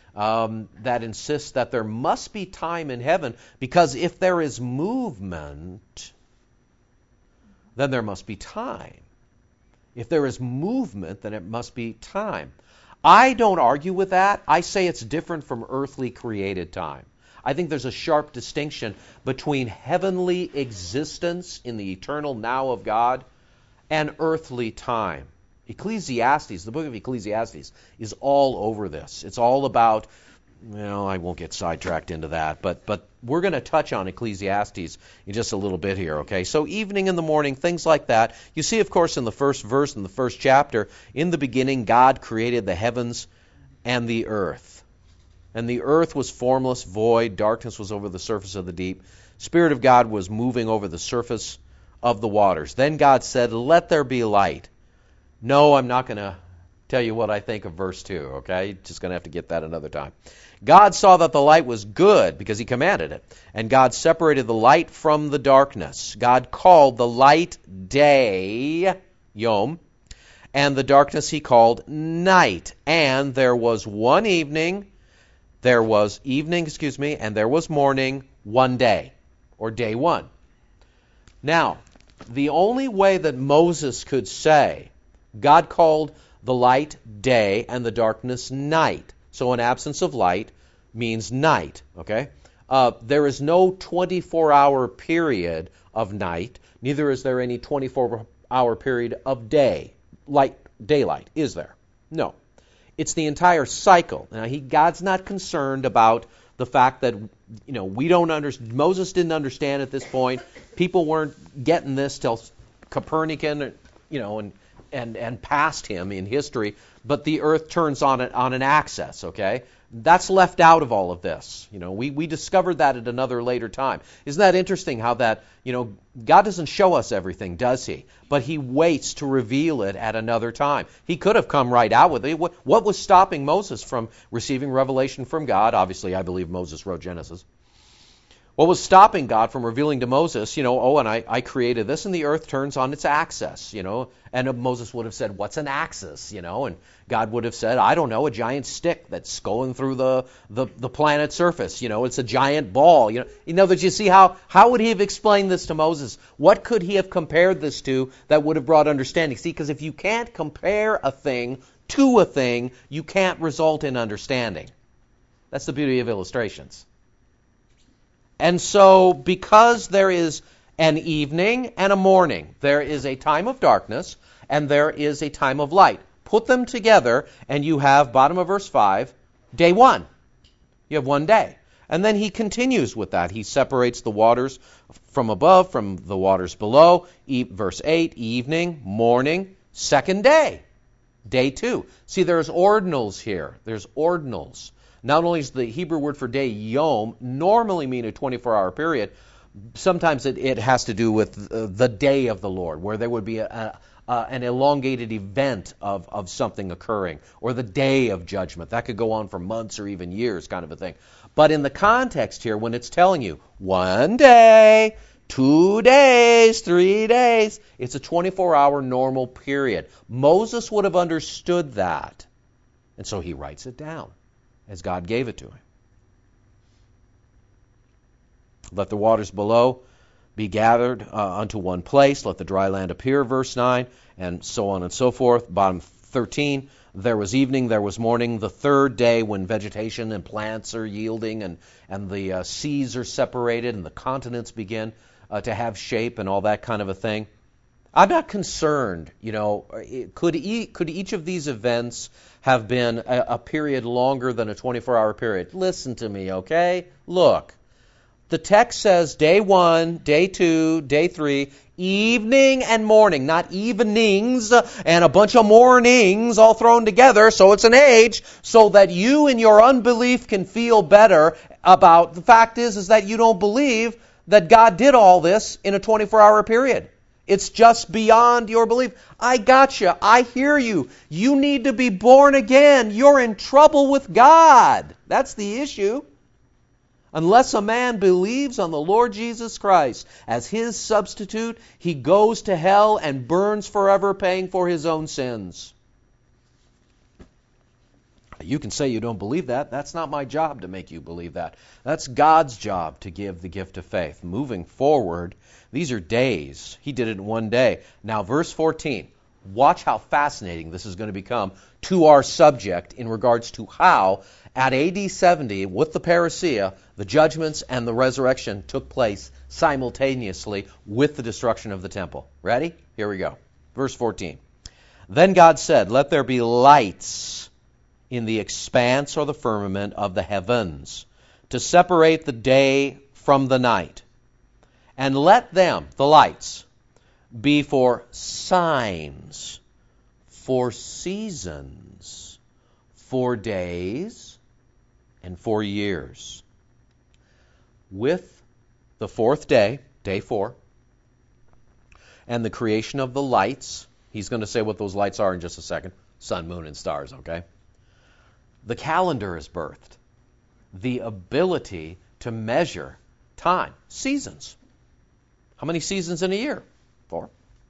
um, that insist that there must be time in heaven, because if there is movement, then there must be time. If there is movement, then it must be time. I don't argue with that. I say it's different from earthly created time. I think there's a sharp distinction between heavenly existence in the eternal now of God and earthly time. Ecclesiastes, the book of Ecclesiastes, is all over this. It's all about, well, I won't get sidetracked into that, but but we're going to touch on Ecclesiastes in just a little bit here, okay? So evening and the morning, things like that. You see, of course, in the first verse, in the first chapter, in the beginning, God created the heavens and the earth. And the earth was formless, void, darkness was over the surface of the deep. Spirit of God was moving over the surface of the waters. Then God said, let there be light. No, I'm not going to tell you what I think of verse two, okay? Just going to have to get that another time. God saw that the light was good because He commanded it. And God separated the light from the darkness. God called the light day, Yom, and the darkness He called night. And there was one evening, there was evening, excuse me, and there was morning, one day, or day one. Now, the only way that Moses could say, God called the light day and the darkness night. So an absence of light means night, okay? Uh, there is no twenty-four hour period of night. Neither is there any twenty-four hour period of day, light, daylight, is there? No. It's the entire cycle. Now, he, God's not concerned about the fact that, you know, we don't understand. Moses didn't understand at this point. People weren't getting this till Copernican, you know, and and and past him in history. But the earth turns on it on an axis, okay? That's left out of all of this. You know, we, we discovered that at another later time. Isn't that interesting how that, you know, God doesn't show us everything, does He? But He waits to reveal it at another time. He could have come right out with it. What, what was stopping Moses from receiving revelation from God? Obviously, I believe Moses wrote Genesis. What was stopping God from revealing to Moses, you know, oh, and I, I created this, and the earth turns on its axis, you know, and Moses would have said, what's an axis, you know, and God would have said, I don't know, a giant stick that's going through the, the, the planet's surface, you know, it's a giant ball, you know. In other words, you see how, how would he have explained this to Moses? What could he have compared this to that would have brought understanding? See, because if you can't compare a thing to a thing, you can't result in understanding. That's the beauty of illustrations. And so, because there is an evening and a morning, there is a time of darkness and there is a time of light. Put them together and you have, bottom of verse five, day one. You have one day. And then he continues with that. He separates the waters from above from the waters below. E- verse eight, evening, morning, second day, day two. See, there's ordinals here. There's ordinals. Not only is the Hebrew word for day, yom, normally mean a twenty-four hour period, sometimes it, it has to do with uh, the day of the Lord, where there would be a, a, a, an elongated event of, of something occurring, or the day of judgment. That could go on for months or even years, kind of a thing. But in the context here, when it's telling you one day, two days, three days, it's a twenty-four hour normal period. Moses would have understood that, and so he writes it down as God gave it to him. Let the waters below be gathered uh, unto one place. Let the dry land appear, verse nine, and so on and so forth. Bottom thirteen, there was evening, there was morning, the third day when vegetation and plants are yielding and, and the uh, seas are separated and the continents begin uh, to have shape and all that kind of a thing. I'm not concerned, you know, could, e- could each of these events have been a, a period longer than a twenty-four hour period? Listen to me, okay? Look, the text says day one, day two, day three, evening and morning, not evenings and a bunch of mornings all thrown together, so it's an age, so that you in your unbelief can feel better about, the fact is, is that you don't believe that God did all this in a twenty-four hour period. It's just beyond your belief. I got you. I hear you. You need to be born again. You're in trouble with God. That's the issue. Unless a man believes on the Lord Jesus Christ as his substitute, he goes to hell and burns forever paying for his own sins. You can say you don't believe that. That's not my job to make you believe that. That's God's job to give the gift of faith. Moving forward, these are days. He did it in one day. Now, verse fourteen. Watch how fascinating this is going to become to our subject in regards to how, at A D seventy, with the parousia, the judgments and the resurrection took place simultaneously with the destruction of the temple. Ready? Here we go. Verse fourteen. Then God said, let there be lights in the expanse or the firmament of the heavens, to separate the day from the night. And let them, the lights, be for signs, for seasons, for days, and for years. With the fourth day, day four, and the creation of the lights, he's going to say what those lights are in just a second, sun, moon, and stars, okay? The calendar is birthed. The ability to measure time, seasons. How many seasons in a year? Four.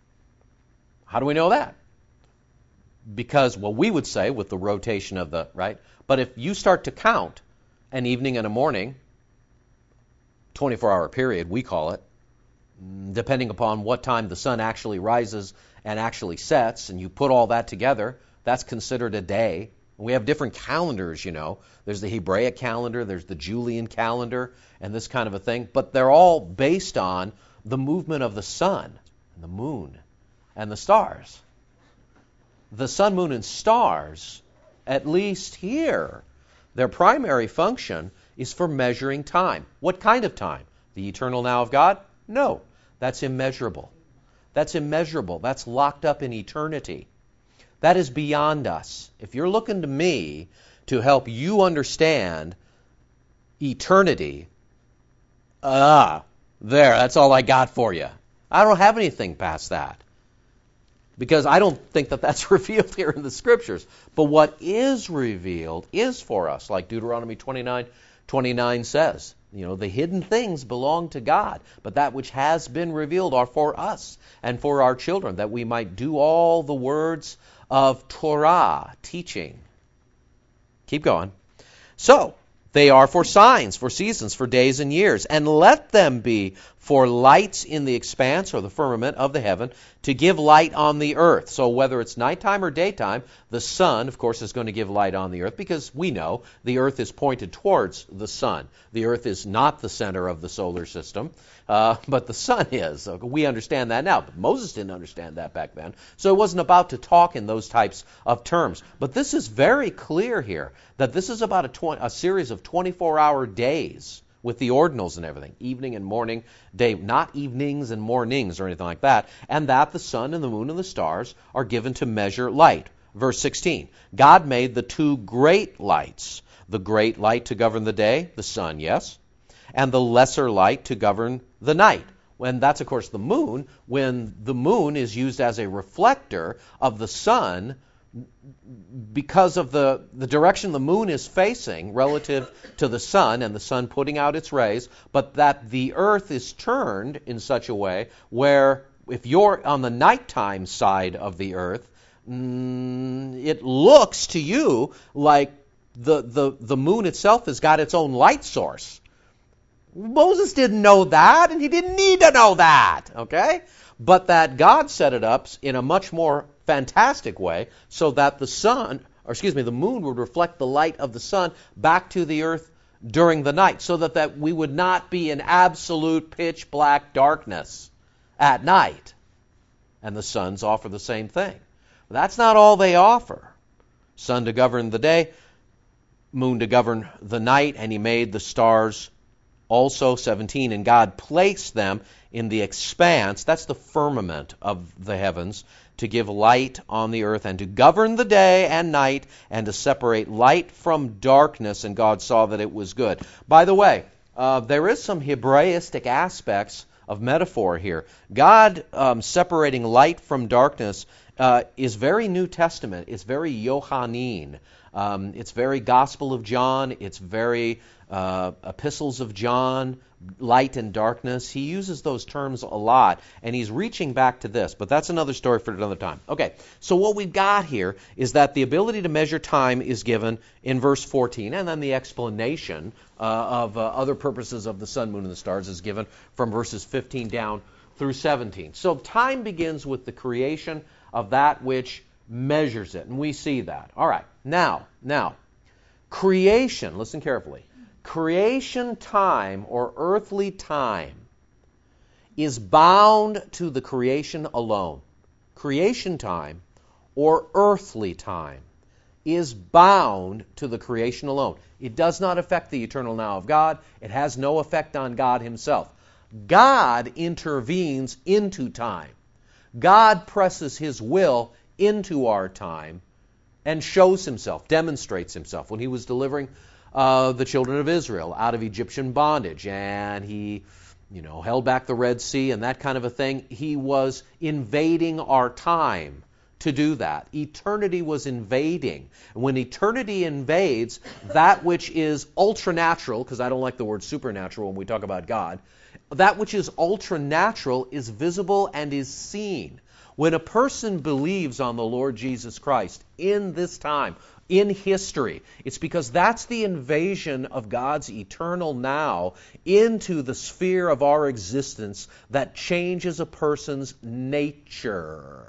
How do we know that? Because, well, we would say with the rotation of the, right? But if you start to count an evening and a morning, twenty-four hour period, we call it, depending upon what time the sun actually rises and actually sets, and you put all that together, that's considered a day. We have different calendars, you know. There's the Hebraic calendar, there's the Julian calendar, and this kind of a thing. But they're all based on the movement of the sun, and the moon, and the stars. The sun, moon, and stars, at least here, their primary function is for measuring time. What kind of time? The eternal now of God? No, that's immeasurable. That's immeasurable. That's locked up in eternity. That is beyond us. If you're looking to me to help you understand eternity, ah, there, that's all I got for you. I don't have anything past that. Because I don't think that that's revealed here in the Scriptures. But what is revealed is for us, like Deuteronomy twenty-nine twenty-nine says. You know, the hidden things belong to God, but that which has been revealed are for us and for our children, that we might do all the words of Torah, teaching. Keep going. So, they are for signs, for seasons, for days and years, and let them be for lights in the expanse or the firmament of the heaven to give light on the earth. So whether it's nighttime or daytime, the sun, of course, is going to give light on the earth because we know the earth is pointed towards the sun. The earth is not the center of the solar system, uh, but the sun is. We understand that now, but Moses didn't understand that back then. So he wasn't about to talk in those types of terms. But this is very clear here, that this is about a, tw- a series of twenty-four hour days with the ordinals and everything, evening and morning, day, not evenings and mornings or anything like that, and that the sun and the moon and the stars are given to measure light. Verse sixteen, God made the two great lights, the great light to govern the day, the sun, yes, and the lesser light to govern the night. And that's, of course, the moon, when the moon is used as a reflector of the sun because of the, the direction the moon is facing relative to the sun and the sun putting out its rays, but that the earth is turned in such a way where if you're on the nighttime side of the earth, mm, it looks to you like the, the, the moon itself has got its own light source. Moses didn't know that, and he didn't need to know that, okay? But that God set it up in a much more fantastic way so that the sun, or excuse me, the moon would reflect the light of the sun back to the earth during the night so that, that we would not be in absolute pitch black darkness at night. And the suns offer the same thing. That's not all they offer. Sun to govern the day, moon to govern the night, and he made the stars also, seventeen, and God placed them in the expanse, that's the firmament of the heavens, to give light on the earth and to govern the day and night and to separate light from darkness, and God saw that it was good. By the way, uh, there is some Hebraistic aspects of metaphor here. God um, separating light from darkness uh, is very New Testament. It's very Johannine. Um, it's very Gospel of John. It's very uh, Epistles of John, light and darkness. He uses those terms a lot, and he's reaching back to this, but that's another story for another time. Okay, so what we've got here is that the ability to measure time is given in verse fourteen, and then the explanation uh, of uh, other purposes of the sun, moon, and the stars is given from verses fifteen down through seventeen. So time begins with the creation of that which measures it, and we see that. All right, now, now, creation, listen carefully. Creation time or earthly time is bound to the creation alone. Creation time or earthly time is bound to the creation alone. It does not affect the eternal now of God. It has no effect on God himself. God intervenes into time. God presses his will into our time and shows himself, demonstrates himself. When he was delivering uh, the children of Israel out of Egyptian bondage, and he, you know, held back the Red Sea and that kind of a thing, he was invading our time to do that. Eternity was invading. When eternity invades that which is ultra-natural, because I don't like the word supernatural when we talk about God, that which is ultra-natural is visible and is seen. When a person believes on the Lord Jesus Christ in this time, in history, it's because that's the invasion of God's eternal now into the sphere of our existence that changes a person's nature.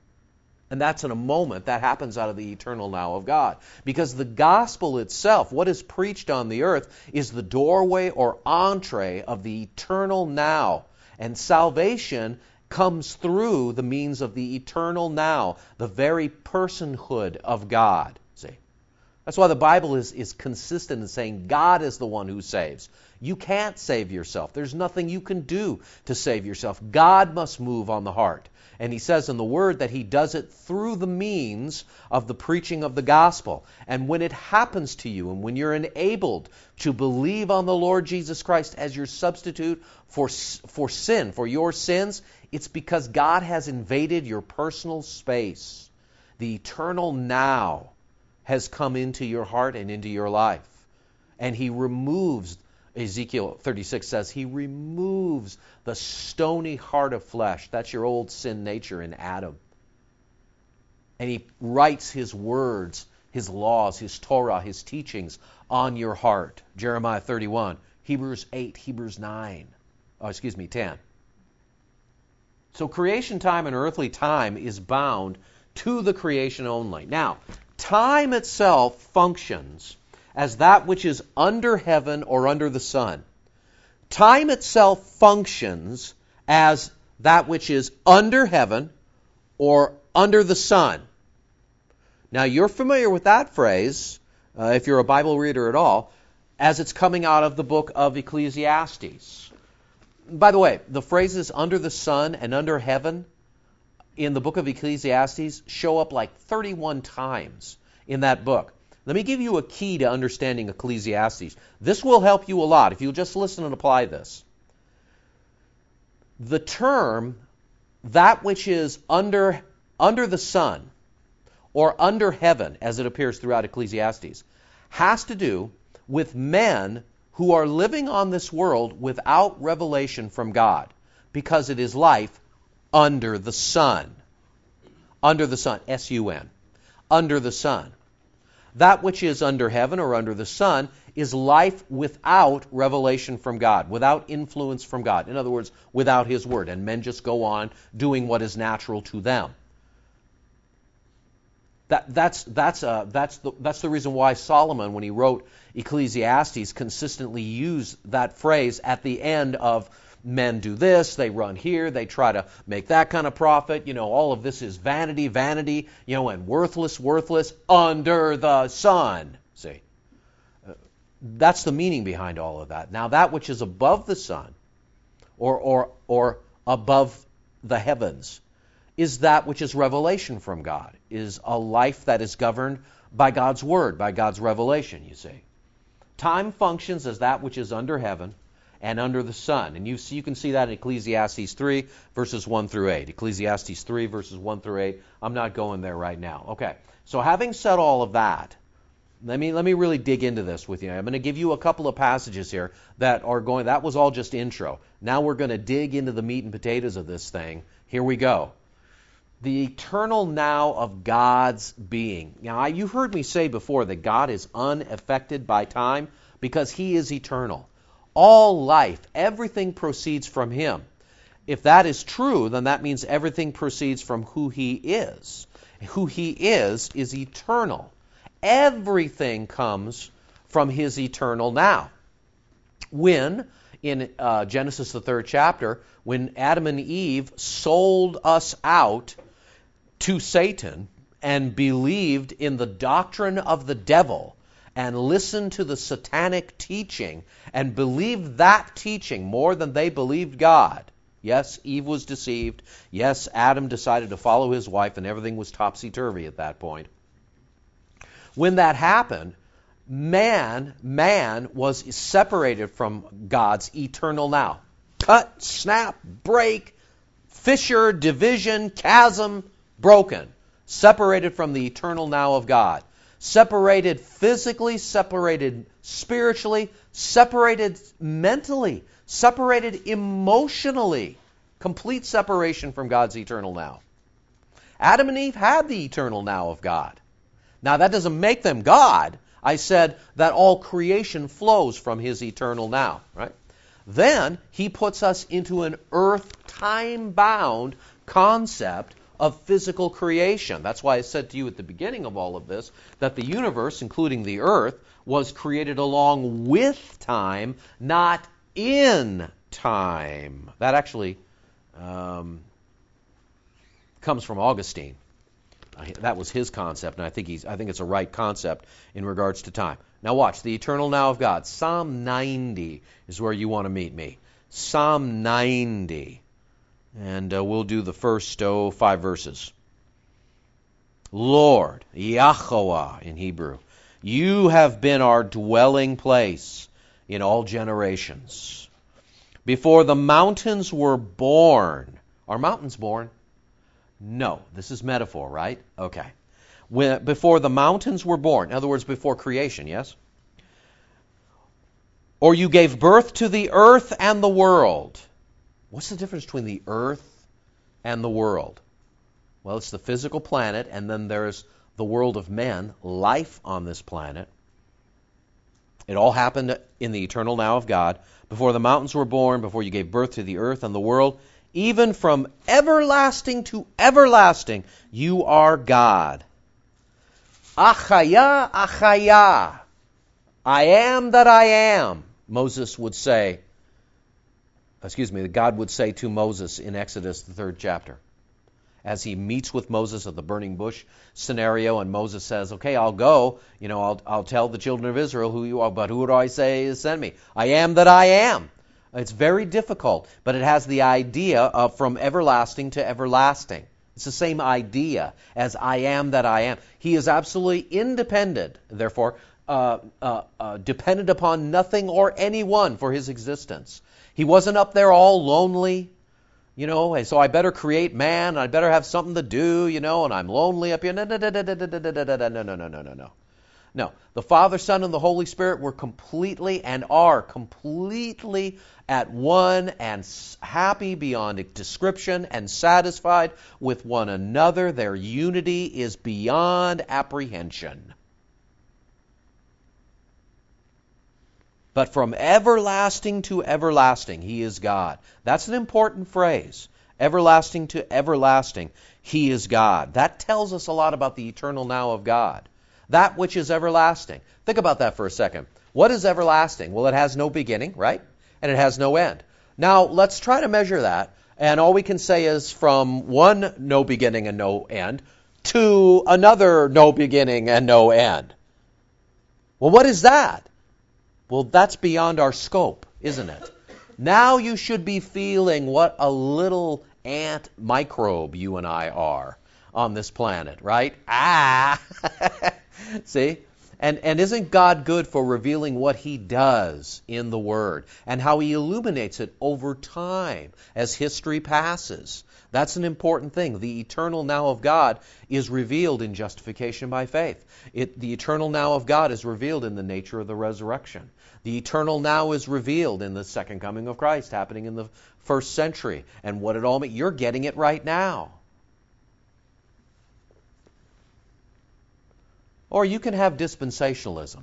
And that's in a moment. That happens out of the eternal now of God. Because the gospel itself, what is preached on the earth, is the doorway or entree of the eternal now. And salvation comes through the means of the eternal now, the very personhood of God. See? That's why the Bible is, is consistent in saying God is the one who saves. You can't save yourself. There's nothing you can do to save yourself. God must move on the heart. And he says in the Word that he does it through the means of the preaching of the gospel. And when it happens to you, and when you're enabled to believe on the Lord Jesus Christ as your substitute for, for sin, for your sins, it's because God has invaded your personal space. The eternal now has come into your heart and into your life. And he removes Ezekiel thirty-six says he removes the stony heart of flesh. That's your old sin nature in Adam. And he writes his words, his laws, his Torah, his teachings on your heart. Jeremiah thirty-one, Hebrews eight, Hebrews nine. Oh, excuse me, ten. So creation time and earthly time is bound to the creation only. Now, time itself functions as that which is under heaven or under the sun. Time itself functions as that which is under heaven or under the sun. Now, you're familiar with that phrase, uh, if you're a Bible reader at all, as it's coming out of the book of Ecclesiastes. By the way, the phrases under the sun and under heaven in the book of Ecclesiastes show up like thirty-one times in that book. Let me give you a key to understanding Ecclesiastes. This will help you a lot if you'll just listen and apply this. The term, that which is under, under the sun, or under heaven, as it appears throughout Ecclesiastes, has to do with men who are living on this world without revelation from God, because it is life under the sun. Under the sun, S U N. Under the sun. That which is under heaven or under the sun is life without revelation from God, without influence from God. In other words, without His Word. And men just go on doing what is natural to them. That, that's, that's, uh, that's, the, that's the reason why Solomon, when he wrote Ecclesiastes, consistently used that phrase at the end of men do this, they run here, they try to make that kind of profit. You know, all of this is vanity, vanity, you know, and worthless, worthless, under the sun. See? Uh, that's the meaning behind all of that. Now, that which is above the sun, or, or, or above the heavens, is that which is revelation from God, is a life that is governed by God's Word, by God's revelation, you see. Time functions as that which is under heaven and under the sun. And you see, you can see that in Ecclesiastes three, verses one through eight. Ecclesiastes three, verses one through eight. I'm not going there right now. Okay, so having said all of that, let me, let me really dig into this with you. I'm going to give you a couple of passages here that are going, that was all just intro. Now we're going to dig into the meat and potatoes of this thing. Here we go. The eternal now of God's being. Now, I, you heard me say before that God is unaffected by time because He is eternal. All life, everything proceeds from Him. If that is true, then that means everything proceeds from who He is. Who He is is eternal. Everything comes from His eternal now. When, in uh, Genesis the third chapter, when Adam and Eve sold us out to Satan and believed in the doctrine of the devil and listened to the satanic teaching and believed that teaching more than they believed God. Yes, Eve was deceived. Yes, Adam decided to follow his wife and everything was topsy-turvy at that point. When that happened, man, man was separated from God's eternal now. Cut, snap, break, fissure, division, chasm, broken, separated from the eternal now of God, separated physically, separated spiritually, separated mentally, separated emotionally, complete separation from God's eternal now. Adam and Eve had the eternal now of God. Now that doesn't make them God. I said that all creation flows from His eternal now, right? Then He puts us into an earth time-bound concept of physical creation. That's why I said to you at the beginning of all of this that the universe, including the earth, was created along with time, not in time. That actually um, comes from Augustine. That was his concept, and I think he's I think it's a right concept in regards to time. Now watch, the eternal now of God. Psalm ninety is where you want to meet me. Psalm ninety. And uh, we'll do the first oh, five verses. Lord, Yahovah in Hebrew, you have been our dwelling place in all generations. Before the mountains were born. Are mountains born? No. This is metaphor, right? Okay. When, before the mountains were born. In other words, before creation, yes? Or you gave birth to the earth and the world. What's the difference between the earth and the world? Well, it's the physical planet, and then there's the world of men, life on this planet. It all happened in the eternal now of God, before the mountains were born, before you gave birth to the earth and the world. Even from everlasting to everlasting, you are God. Achaya, achaya. I am that I am, Moses would say. Excuse me, God would say to Moses in Exodus, the third chapter, as he meets with Moses at the burning bush scenario, and Moses says, okay, I'll go, you know, I'll, I'll tell the children of Israel who you are, but who do I say has sent me? I am that I am. It's very difficult, but it has the idea of from everlasting to everlasting. It's the same idea as I am that I am. He is absolutely independent, therefore, uh, uh, uh, dependent upon nothing or anyone for his existence. He wasn't up there all lonely, you know, and so I better create man, I better have something to do, you know, and I'm lonely up here. No, no, no, no, no, no, no, no, no, no, no, no, no, no. No, the Father, Son, and the Holy Spirit were completely and are completely at one and happy beyond description and satisfied with one another. Their unity is beyond apprehension. But from everlasting to everlasting, He is God. That's an important phrase. Everlasting to everlasting, He is God. That tells us a lot about the eternal now of God. That which is everlasting. Think about that for a second. What is everlasting? Well, it has no beginning, right? And it has no end. Now, let's try to measure that. And all we can say is from one no beginning and no end to another no beginning and no end. Well, what is that? Well, that's beyond our scope, isn't it? Now you should be feeling what a little ant microbe you and I are on this planet, right? Ah! See? And, and isn't God good for revealing what He does in the Word and how He illuminates it over time as history passes? That's an important thing. The eternal now of God is revealed in justification by faith. It, the eternal now of God is revealed in the nature of the resurrection. The eternal now is revealed in the second coming of Christ happening in the first century. And what it all means, you're getting it right now. Or you can have dispensationalism.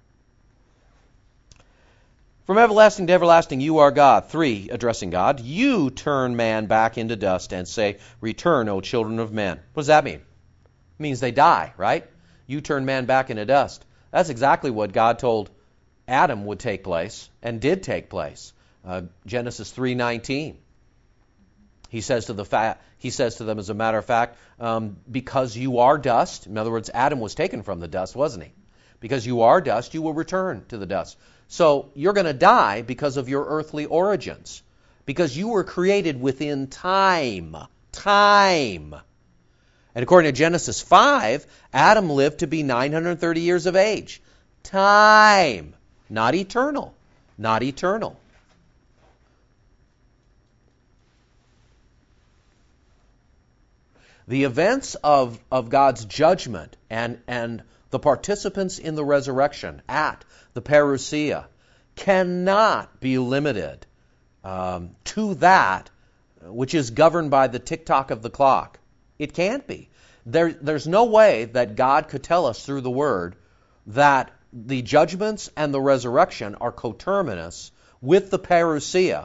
From everlasting to everlasting, you are God. Three, addressing God. You turn man back into dust and say, return, O children of men. What does that mean? It means they die, right? You turn man back into dust. That's exactly what God told Adam would take place and did take place. Uh, Genesis three nineteen. He says to the fa- he says to them, as a matter of fact, um, because you are dust. In other words, Adam was taken from the dust, wasn't he? Because you are dust, you will return to the dust. So you're going to die because of your earthly origins, because you were created within time. Time. And according to Genesis five, Adam lived to be nine hundred thirty years of age. Time. Not eternal. Not eternal. The events of, of God's judgment and, and the participants in the resurrection at the parousia cannot be limited um, to that which is governed by the tick-tock of the clock. It can't be. There, there's no way that God could tell us through the Word that the judgments and the resurrection are coterminous with the parousia,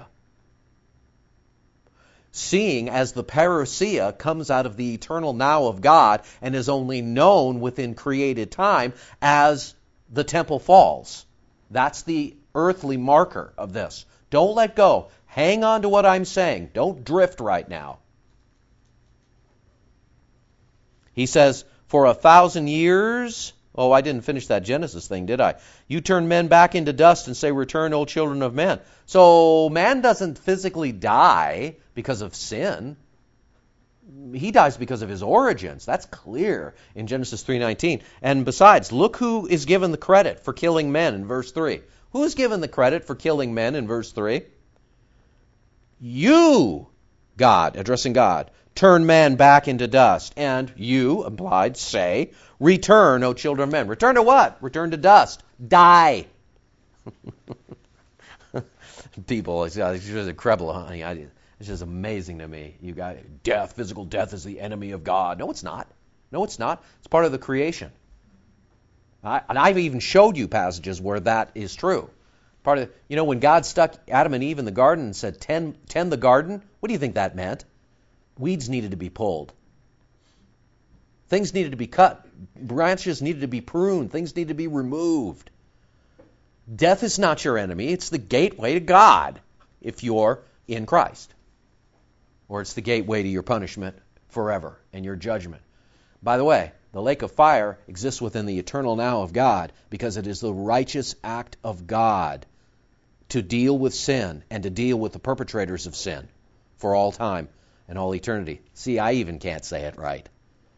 seeing as the parousia comes out of the eternal now of God and is only known within created time as the temple falls. That's the earthly marker of this. Don't let go. Hang on to what I'm saying. Don't drift right now. He says, for a thousand years... Oh, I didn't finish that Genesis thing, did I? You turn men back into dust and say, return, O children of men. So man doesn't physically die because of sin. He dies because of his origins. That's clear in Genesis three nineteen. And besides, look who is given the credit for killing men in verse three. Who is given the credit for killing men in verse three? You, God, addressing God, turn man back into dust. And you, implied, say, return, O children of men. Return to what? Return to dust. Die. People, it's, uh, it's just incredible. Honey. I, it's just amazing to me. You got death, physical death is the enemy of God. No, it's not. No, it's not. It's part of the creation. I, and I've even showed you passages where that is true. Part of, you know, when God stuck Adam and Eve in the garden and said, tend, tend the garden, what do you think that meant? Weeds needed to be pulled. Things needed to be cut. Branches needed to be pruned. Things needed to be removed. Death is not your enemy. It's the gateway to God if you're in Christ. Or it's the gateway to your punishment forever and your judgment. By the way, the lake of fire exists within the eternal now of God because it is the righteous act of God to deal with sin and to deal with the perpetrators of sin for all time and all eternity. See, I even can't say it right.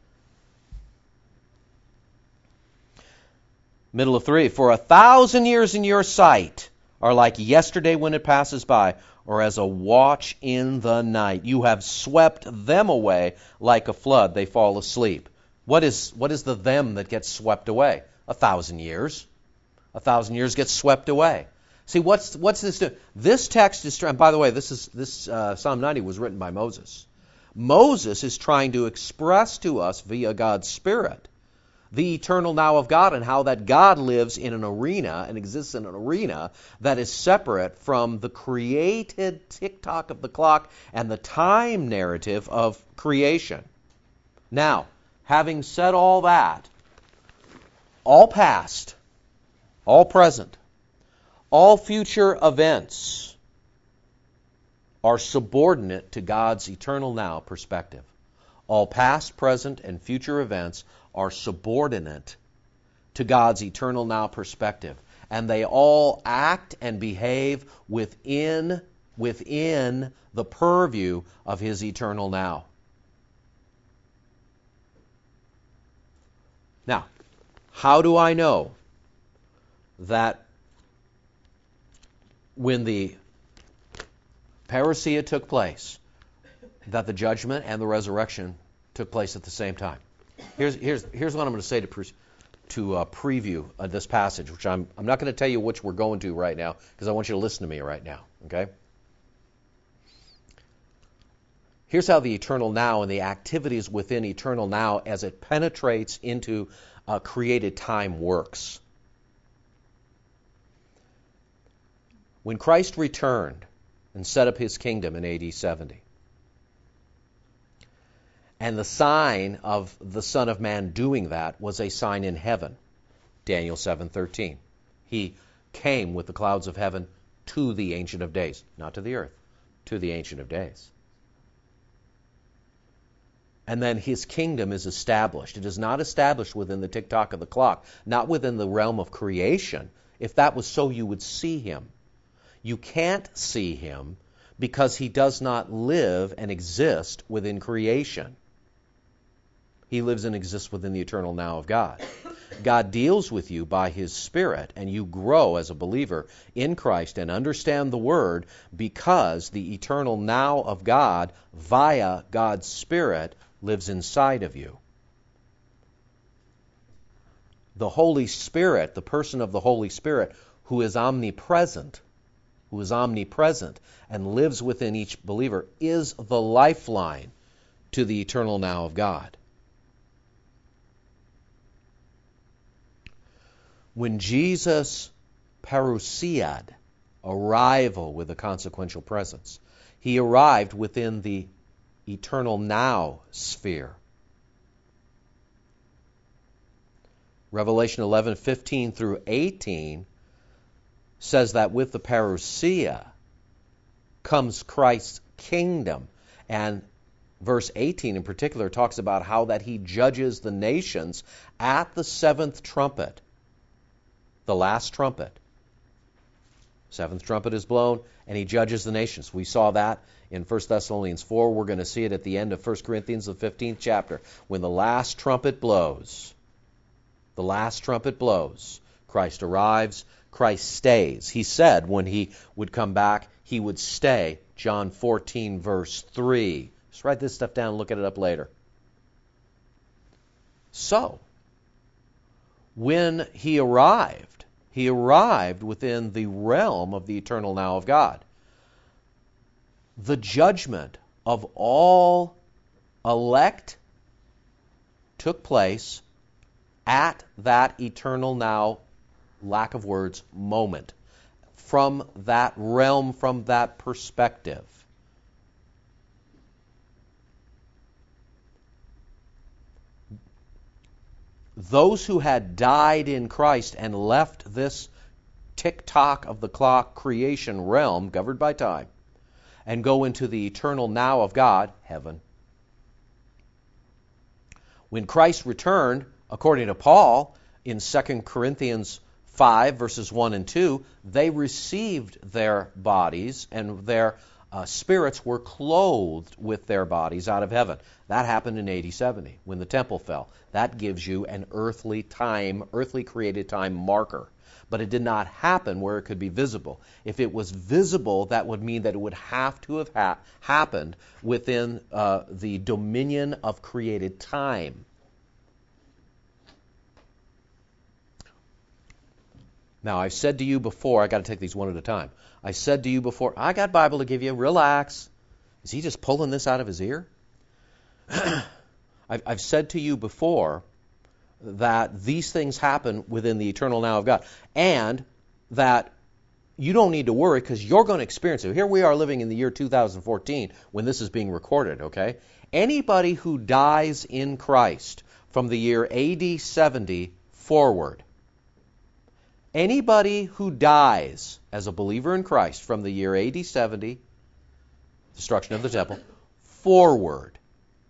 Middle of three. For a thousand years in your sight are like yesterday when it passes by, or as a watch in the night. You have swept them away like a flood. They fall asleep. What is what is the them that gets swept away? A thousand years. A thousand years gets swept away. See, what's what's this do? This text is trying. By the way, this is this uh, Psalm ninety was written by Moses. Moses is trying to express to us via God's Spirit the eternal now of God and how that God lives in an arena and exists in an arena that is separate from the created tick-tock of the clock and the time narrative of creation. Now, having said all that, all past, all present, all future events are subordinate to God's eternal now perspective. All past, present, and future events are subordinate to God's eternal now perspective. And they all act and behave within, within the purview of His eternal now. Now, how do I know that when the parousia took place, that the judgment and the resurrection took place at the same time? Here's here's here's what I'm going to say to pre- to uh, preview uh, this passage, which I'm I'm not going to tell you which we're going to right now because I want you to listen to me right now. Okay. Here's how the eternal now and the activities within eternal now as it penetrates into uh, created time works. When Christ returned and set up His kingdom in A D seventy, and the sign of the Son of Man doing that was a sign in heaven, Daniel seven thirteen. He came with the clouds of heaven to the Ancient of Days, not to the earth, to the Ancient of Days. And then His kingdom is established. It is not established within the tick-tock of the clock, not within the realm of creation. If that was so, you would see Him. You can't see Him because He does not live and exist within creation. He lives and exists within the eternal now of God. God deals with you by His Spirit, and you grow as a believer in Christ and understand the Word because the eternal now of God via God's Spirit lives inside of you. The Holy Spirit, the person of the Holy Spirit, who is omnipresent, who is omnipresent and lives within each believer, is the lifeline to the eternal now of God. When Jesus parousiad, arrival with a consequential presence, He arrived within the eternal now sphere. Revelation eleven fifteen through eighteen says that with the parousia comes Christ's kingdom. And verse eighteen in particular talks about how that He judges the nations at the seventh trumpet. The last trumpet. Seventh trumpet is blown, and He judges the nations. We saw that in First Thessalonians four. We're going to see it at the end of First Corinthians, the fifteenth chapter. When the last trumpet blows, the last trumpet blows, Christ arrives, Christ stays. He said when He would come back, He would stay. John fourteen, verse three. Just write this stuff down and look at it up later. So, when He arrived, He arrived within the realm of the eternal now of God. The judgment of all elect took place at that eternal now, lack of words, moment. From that realm, from that perspective. Those who had died in Christ and left this tick-tock of the clock creation realm, governed by time, and go into the eternal now of God, heaven. When Christ returned, according to Paul, in Second Corinthians five, verses one and two, they received their bodies, and their uh, spirits were clothed with their bodies out of heaven. That happened in A D seventy, when the temple fell. That gives you an earthly time, earthly created time marker. But it did not happen where it could be visible. If it was visible, that would mean that it would have to have ha- happened within uh, the dominion of created time. Now, I've said to you before, I got to take these one at a time. I said to you before, I got Bible to give you, relax. Is he just pulling this out of his ear? I've, I've said to you before that these things happen within the eternal now of God, and that you don't need to worry because you're going to experience it. Here we are living in the year two thousand fourteen when this is being recorded, okay? Anybody who dies in Christ from the year A D seventy forward, anybody who dies as a believer in Christ from the year A D seventy, destruction of the temple, forward,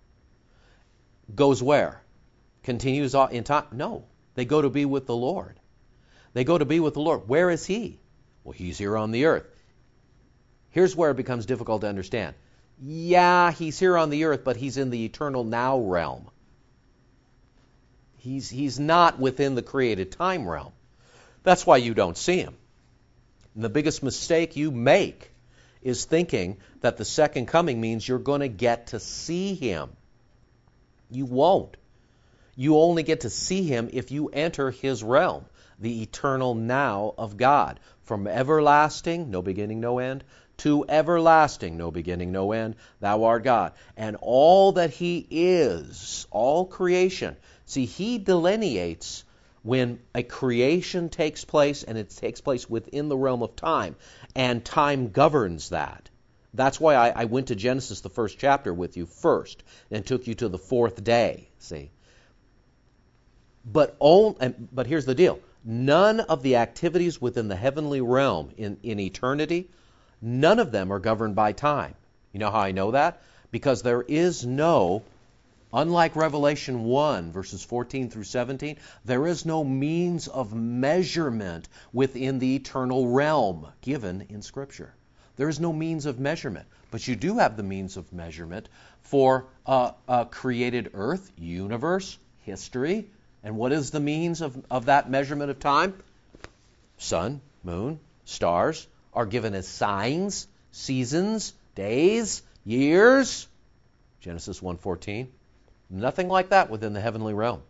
goes where? Continues in time? No. They go to be with the Lord. They go to be with the Lord. Where is He? Well, He's here on the earth. Here's where it becomes difficult to understand. Yeah, He's here on the earth, but He's in the eternal now realm. He's, he's not within the created time realm. That's why you don't see Him. And the biggest mistake you make is thinking that the second coming means you're going to get to see Him. You won't. You only get to see Him if you enter His realm, the eternal now of God. From everlasting, no beginning, no end, to everlasting, no beginning, no end, thou art God. And all that He is, all creation. See, He delineates when a creation takes place, and it takes place within the realm of time, and time governs that. That's why I, I went to Genesis, the first chapter, with you first, and took you to the fourth day, see. But, all, and, but here's the deal. None of the activities within the heavenly realm in, in eternity, none of them are governed by time. You know how I know that? Because there is no, unlike Revelation one, verses fourteen through seventeen, there is no means of measurement within the eternal realm given in Scripture. There is no means of measurement. But you do have the means of measurement for uh, a created earth, universe, history. And what is the means of, of that measurement of time? Sun, moon, stars are given as signs, seasons, days, years. Genesis one fourteen. Nothing like that within the heavenly realm.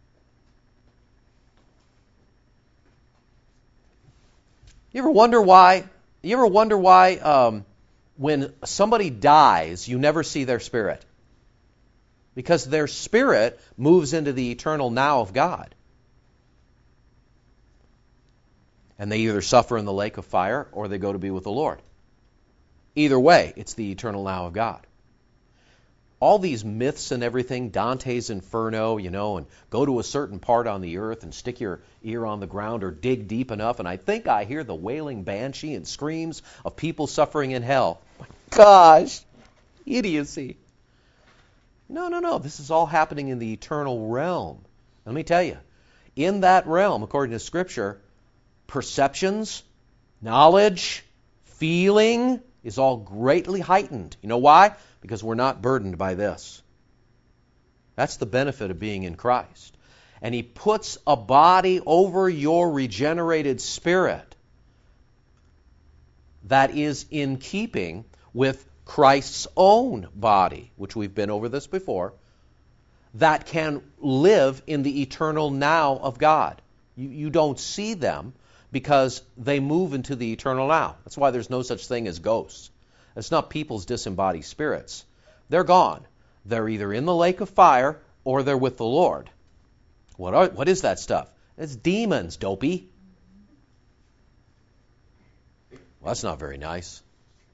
You ever wonder why? You ever wonder why um, when somebody dies, you never see their spirit? Because their spirit moves into the eternal now of God. And they either suffer in the lake of fire or they go to be with the Lord. Either way, it's the eternal now of God. All these myths and everything, Dante's Inferno, you know, and go to a certain part on the earth and stick your ear on the ground or dig deep enough, and I think I hear the wailing banshee and screams of people suffering in hell. My gosh, idiocy. No, no, no. This is all happening in the eternal realm. Let me tell you, in that realm, according to Scripture, perceptions, knowledge, feeling is all greatly heightened. You know why? Because we're not burdened by this. That's the benefit of being in Christ. And He puts a body over your regenerated spirit that is in keeping with Christ's own body, which we've been over this before, that can live in the eternal now of God. You, you don't see them because they move into the eternal now. That's why there's no such thing as ghosts. It's not people's disembodied spirits. They're gone. They're either in the lake of fire or they're with the Lord. What are, what is that stuff? It's demons, dopey. Well, that's not very nice.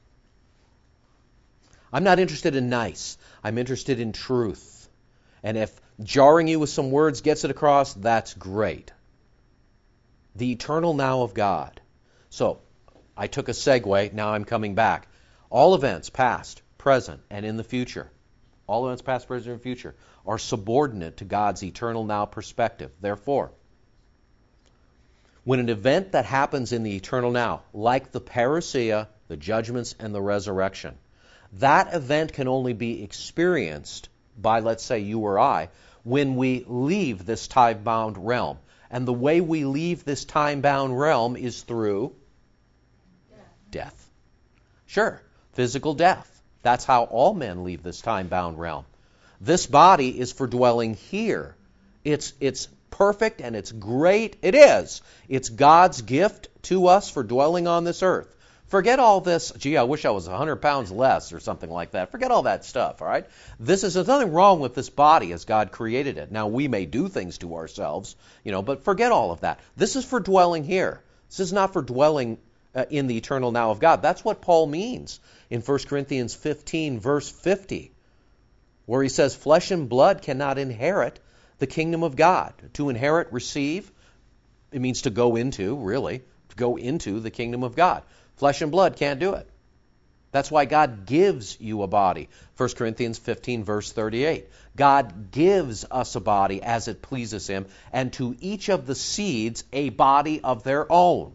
I'm not interested in nice. I'm interested in truth. And if jarring you with some words gets it across, that's great. The eternal now of God. So, I took a segue, now I'm coming back. All events, past, present, and in the future, all events, past, present, and future, are subordinate to God's eternal now perspective. Therefore, when an event that happens in the eternal now, like the parousia, the judgments, and the resurrection, that event can only be experienced by, let's say, you or I, when we leave this time-bound realm. And the way we leave this time-bound realm is through death. death. Sure, physical death. That's how all men leave this time-bound realm. This body is for dwelling here. It's, it's perfect and it's great. It is. It's God's gift to us for dwelling on this earth. Forget all this, gee, I wish I was one hundred pounds less or something like that. Forget all that stuff, all right? This is, there's nothing wrong with this body as God created it. Now, we may do things to ourselves, you know, but forget all of that. This is for dwelling here. This is not for dwelling uh, in the eternal now of God. That's what Paul means in First Corinthians fifteen, verse fifty, where he says, flesh and blood cannot inherit the kingdom of God. To inherit, receive, it means to go into, really, to go into the kingdom of God. Flesh and blood can't do it. That's why God gives you a body. First Corinthians fifteen, verse thirty-eight. God gives us a body as it pleases Him, and to each of the seeds a body of their own.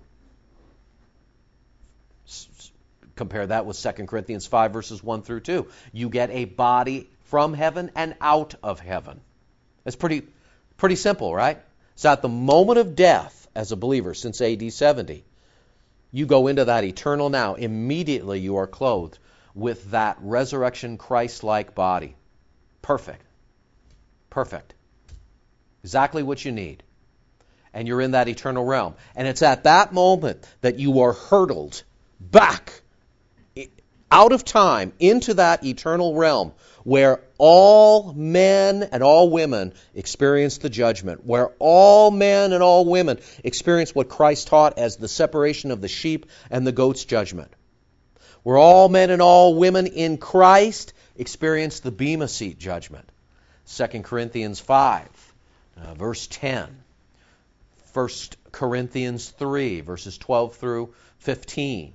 S- compare that with Second Corinthians five, verses one through two. You get a body from heaven and out of heaven. That's pretty, pretty simple, right? So at the moment of death, as a believer, since A D seventy, you go into that eternal now. Immediately you are clothed with that resurrection Christ-like body. Perfect. Perfect. Exactly what you need. And you're in that eternal realm. And it's at that moment that you are hurtled back out of time into that eternal realm where all men and all women experience the judgment, where all men and all women experience what Christ taught as the separation of the sheep and the goat's judgment, where all men and all women in Christ experience the Bema Seat judgment. Second Corinthians five, uh, verse ten. First Corinthians three, verses twelve through fifteen.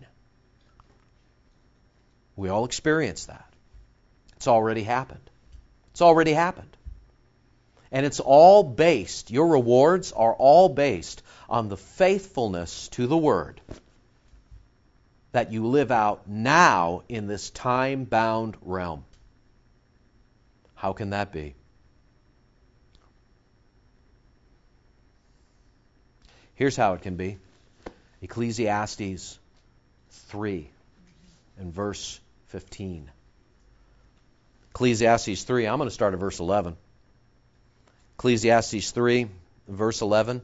We all experience that. It's already happened. It's already happened. And it's all based, your rewards are all based on the faithfulness to the Word that you live out now in this time-bound realm. How can that be? Here's how it can be. Ecclesiastes three and verse fifteen. Ecclesiastes three, I'm going to start at verse eleven. Ecclesiastes three, verse eleven.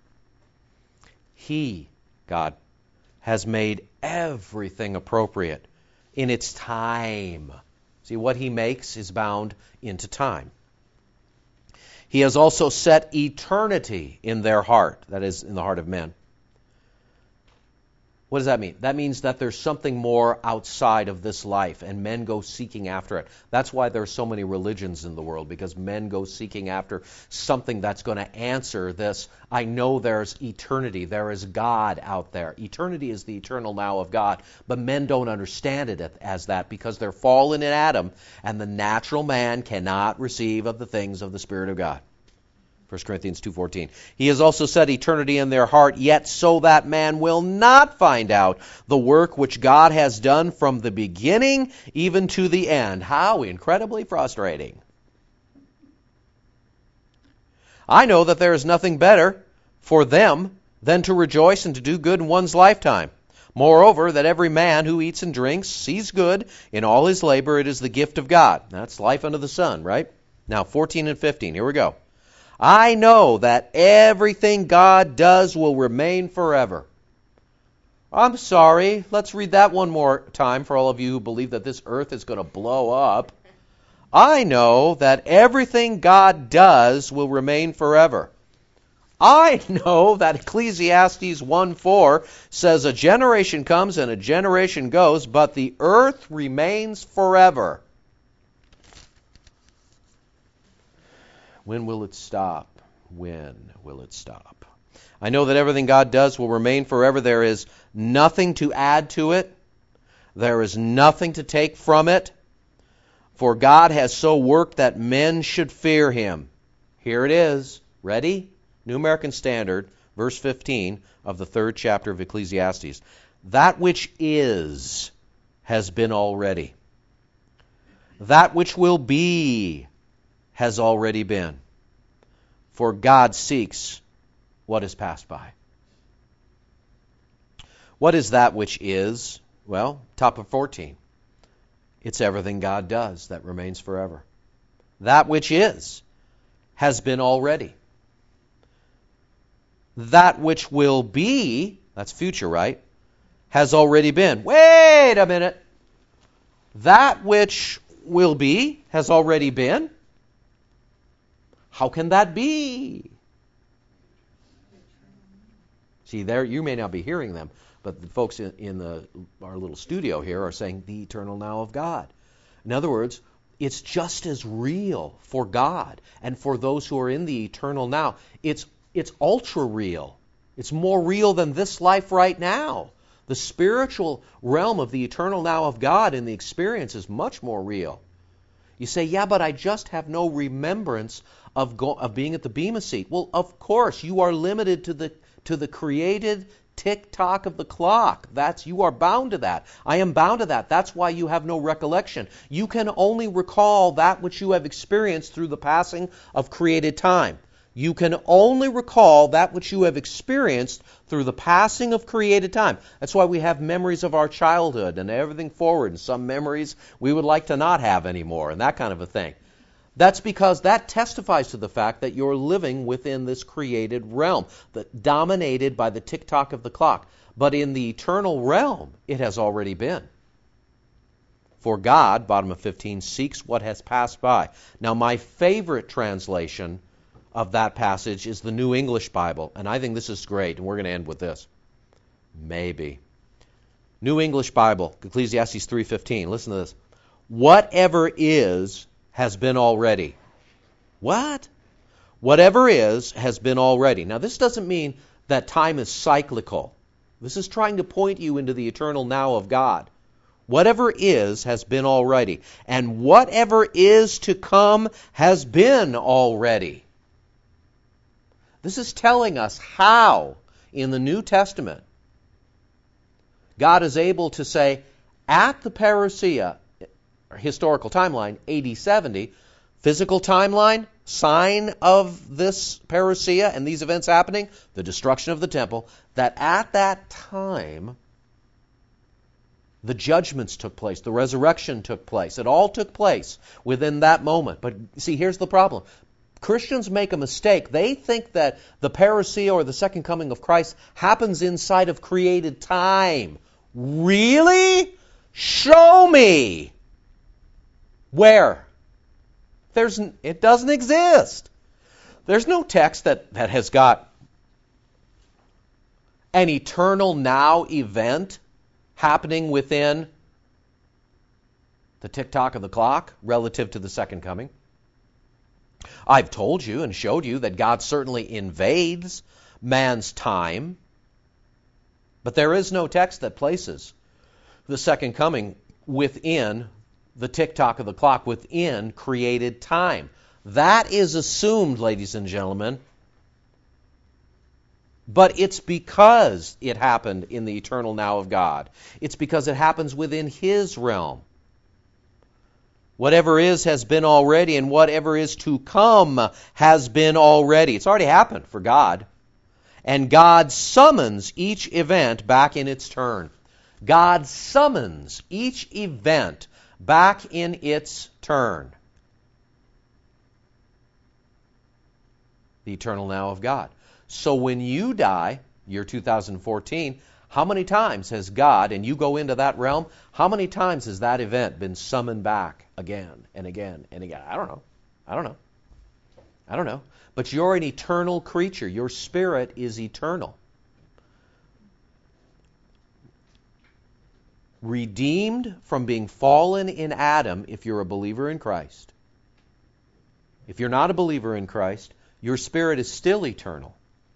He, God, has made everything appropriate in its time. See, what He makes is bound into time. He has also set eternity in their heart, that is, in the heart of men. What does that mean? That means that there's something more outside of this life, and men go seeking after it. That's why there are so many religions in the world, because men go seeking after something that's going to answer this. I know there's eternity. There is God out there. Eternity is the eternal now of God, but men don't understand it as that because they're fallen in Adam, and the natural man cannot receive of the things of the Spirit of God. First Corinthians two fourteen. He has also set eternity in their heart, yet so that man will not find out the work which God has done from the beginning even to the end. How incredibly frustrating. I know that there is nothing better for them than to rejoice and to do good in one's lifetime. Moreover, that every man who eats and drinks sees good in all his labor. It is the gift of God. That's life under the sun, right? Now, fourteen and fifteen. Here we go. I know that everything God does will remain forever. I'm sorry. Let's read that one more time for all of you who believe that this earth is going to blow up. I know that everything God does will remain forever. I know that Ecclesiastes one four says a generation comes and a generation goes, but the earth remains forever. When will it stop? When will it stop? I know that everything God does will remain forever. There is nothing to add to it. There is nothing to take from it. For God has so worked that men should fear Him. Here it is. Ready? New American Standard, verse fifteen of the third chapter of Ecclesiastes. That which is has been already. That which will be has already been. For God seeks what is passed by. What is that which is? Well, top of fourteen. It's everything God does that remains forever. That which is has been already. That which will be, that's future, right, has already been. Wait a minute. That which will be has already been? How can that be? See, there you may not be hearing them, but the folks in, in the our little studio here are saying the eternal now of God. In other words, it's just as real for God and for those who are in the eternal now. It's it's ultra real. It's more real than this life right now. The spiritual realm of the eternal now of God in the experience is much more real. You say, yeah, but I just have no remembrance of go- of being at the Bema seat. Well, of course, you are limited to the to the created tick-tock of the clock. That's you are bound to that. I am bound to that. That's why you have no recollection. You can only recall that which you have experienced through the passing of created time. You can only recall that which you have experienced through the passing of created time. That's why we have memories of our childhood and everything forward, and some memories we would like to not have anymore, and that kind of a thing. That's because that testifies to the fact that you're living within this created realm, that dominated by the tick-tock of the clock. But in the eternal realm, it has already been. For God, bottom of fifteen, seeks what has passed by. Now, my favorite translation of that passage is the New English Bible, and I think this is great, and we're going to end with this. Maybe. New English Bible, Ecclesiastes three fifteen. Listen to this. Whatever is has been already. What? Whatever is has been already. Now, this doesn't mean that time is cyclical. This is trying to point you into the eternal now of God. Whatever is has been already, and whatever is to come has been already. This is telling us how, in the New Testament, God is able to say, at the parousia, historical timeline, A D seventy, physical timeline, sign of this parousia and these events happening, the destruction of the temple, that at that time, the judgments took place, the resurrection took place. It all took place within that moment. But see, here's the problem. Christians make a mistake. They think that the parousia or the second coming of Christ happens inside of created time. Really? Show me. Where? There's, it doesn't exist. There's no text that, that has got an eternal now event happening within the tick-tock of the clock relative to the second coming. I've told you and showed you that God certainly invades man's time, but there is no text that places the second coming within the tick-tock of the clock, within created time. That is assumed, ladies and gentlemen, but it's because it happened in the eternal now of God. It's because it happens within His realm. Whatever is has been already, and whatever is to come has been already. It's already happened for God. And God summons each event back in its turn. God summons each event back in its turn. the eternal now of God. So when you die, year two thousand fourteen, how many times has God, and you go into that realm, how many times has that event been summoned back again and again and again? I don't know. I don't know. I don't know. But you're an eternal creature. Your spirit is eternal. Redeemed from being fallen in Adam if you're a believer in Christ. If you're not a believer in Christ, your spirit is still eternal.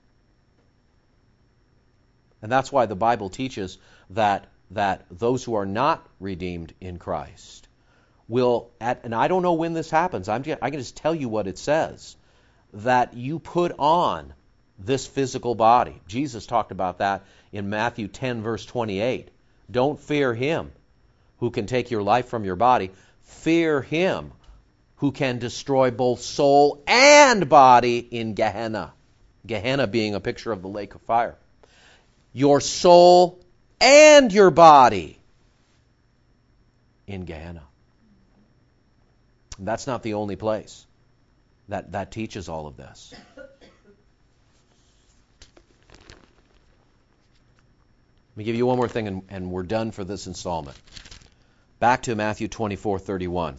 And that's why the Bible teaches that that those who are not redeemed in Christ will, at, and I don't know when this happens, I'm just, I can just tell you what it says, that you put on this physical body. Jesus talked about that in Matthew ten, verse twenty-eight. Don't fear him who can take your life from your body. Fear him who can destroy both soul and body in Gehenna. Gehenna being a picture of the lake of fire. Your soul and your body in Gehenna. And that's not the only place that, that teaches all of this. Let me give you one more thing, and, and we're done for this installment. Back to Matthew twenty-four thirty-one.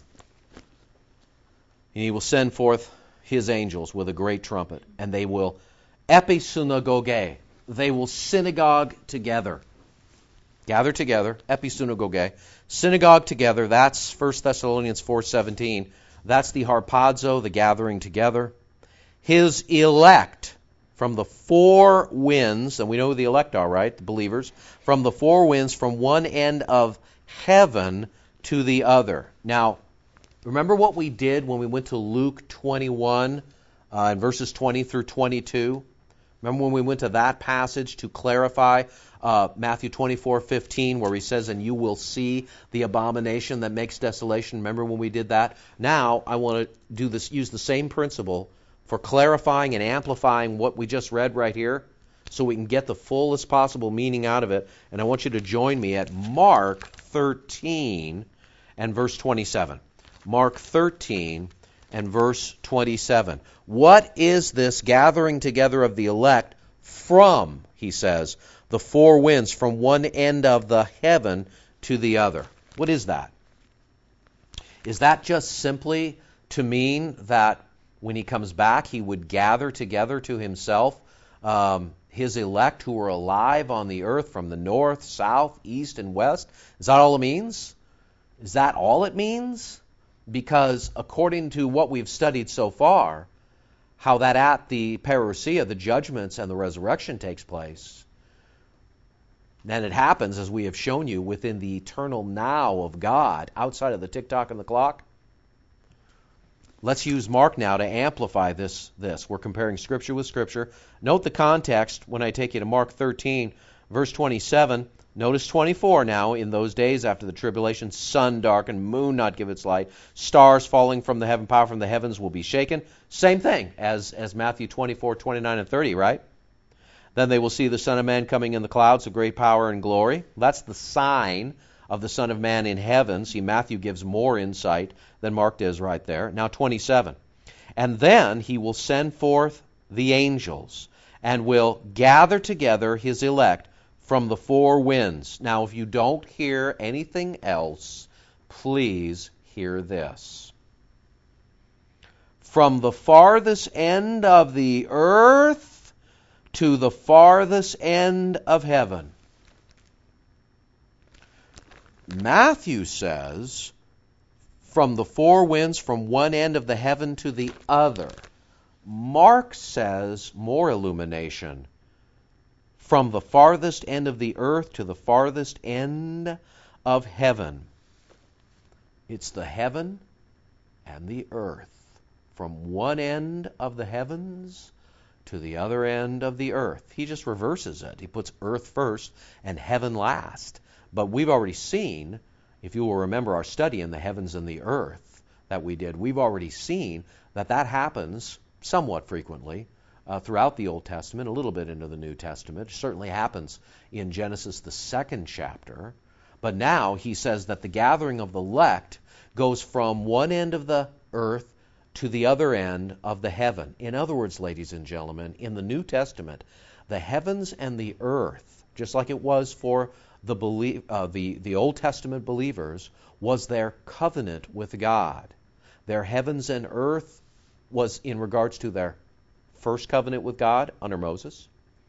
And he will send forth his angels with a great trumpet, and they will episynagoge. They will synagogue together. Gather together, episynagoge. Synagogue together, that's First Thessalonians four seventeen. That's the harpazo, the gathering together. His elect from the four winds, and we know who the elect are, right? The believers. From the four winds, from one end of heaven to the other. Now, remember what we did when we went to Luke twenty-one, uh, in verses twenty through twenty-two? Remember when we went to that passage to clarify uh, Matthew twenty-four fifteen, where he says, and you will see the abomination that makes desolation. Remember when we did that? Now I want to do this, use the same principle for clarifying and amplifying what we just read right here, so we can get the fullest possible meaning out of it. And I want you to join me at Mark thirteen and verse twenty-seven. Mark thirteen and verse twenty-seven. What is this gathering together of the elect from, he says, the four winds, from one end of the heaven to the other? What is that? Is that just simply to mean that when he comes back, he would gather together to himself um, his elect who were alive on the earth from the north, south, east, and west? Is that all it means? Is that all it means? Because according to what we've studied so far, how that at the parousia, the judgments and the resurrection takes place, then it happens, as we have shown you, within the eternal now of God, outside of the tick-tock and the clock. Let's use Mark now to amplify this. This. We're comparing Scripture with Scripture. Note the context when I take you to Mark thirteen, verse twenty-seven. Notice twenty-four now. In those days after the tribulation, sun darkened, moon not give its light, stars falling from the heaven, power from the heavens will be shaken. Same thing as, as Matthew twenty-four, twenty-nine, and thirty, right? Then they will see the Son of Man coming in the clouds of great power and glory. That's the sign of the Son of Man in heaven. See, Matthew gives more insight than Mark does right there. Now twenty-seven. And then he will send forth the angels and will gather together his elect from the four winds. Now, if you don't hear anything else, please hear this. From the farthest end of the earth to the farthest end of heaven. Matthew says, from the four winds, from one end of the heaven to the other. Mark says, more illumination, from the farthest end of the earth to the farthest end of heaven. It's the heaven and the earth. From one end of the heavens to the other end of the earth. He just reverses it. He puts earth first and heaven last. But we've already seen, if you will remember our study in the heavens and the earth that we did, we've already seen that that happens somewhat frequently uh, throughout the Old Testament, a little bit into the New Testament. It certainly happens in Genesis, the second chapter. But now he says that the gathering of the elect goes from one end of the earth to the other end of the heaven. In other words, ladies and gentlemen, in the New Testament, the heavens and the earth, just like it was for the, belie- uh, the, the Old Testament believers, was their covenant with God. Their heavens and earth was in regards to their first covenant with God under Moses.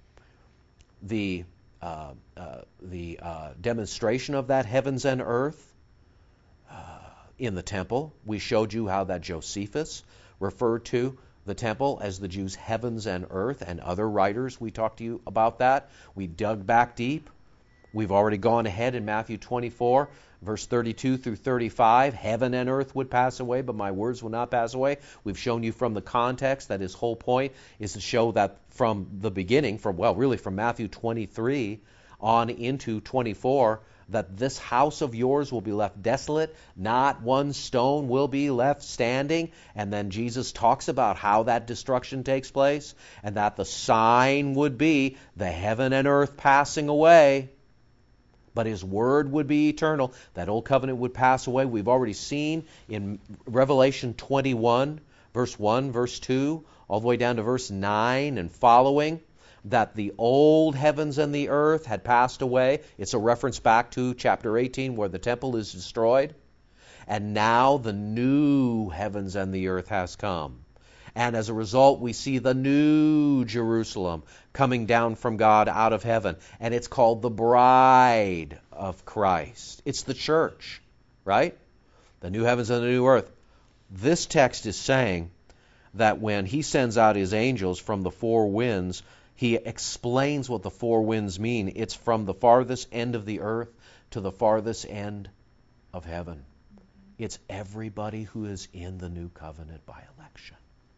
The, uh, uh, the uh, demonstration of that heavens and earth uh, in the temple. We showed you how that Josephus referred to the temple as the Jews' heavens and earth, and other writers, we talked to you about that. We dug back deep. We've already gone ahead in Matthew twenty-four, verse thirty-two through thirty-five. Heaven and earth would pass away, but my words will not pass away. We've shown you from the context that his whole point is to show that from the beginning, from well, really from Matthew twenty-three on into twenty-four, that this house of yours will be left desolate, not one stone will be left standing. And then Jesus talks about how that destruction takes place, and that the sign would be the heaven and earth passing away, but his word would be eternal. That old covenant would pass away. We've already seen in Revelation twenty-one, verse one, verse two, all the way down to verse nine and following, that the old heavens and the earth had passed away. It's a reference back to chapter eighteen where the temple is destroyed. And now the new heavens and the earth has come. And as a result, we see the new Jerusalem coming down from God out of heaven. And it's called the bride of Christ. It's the church, right? The new heavens and the new earth. This text is saying that when he sends out his angels from the four winds, he explains what the four winds mean. It's from the farthest end of the earth to the farthest end of heaven. It's everybody who is in the new covenant by election.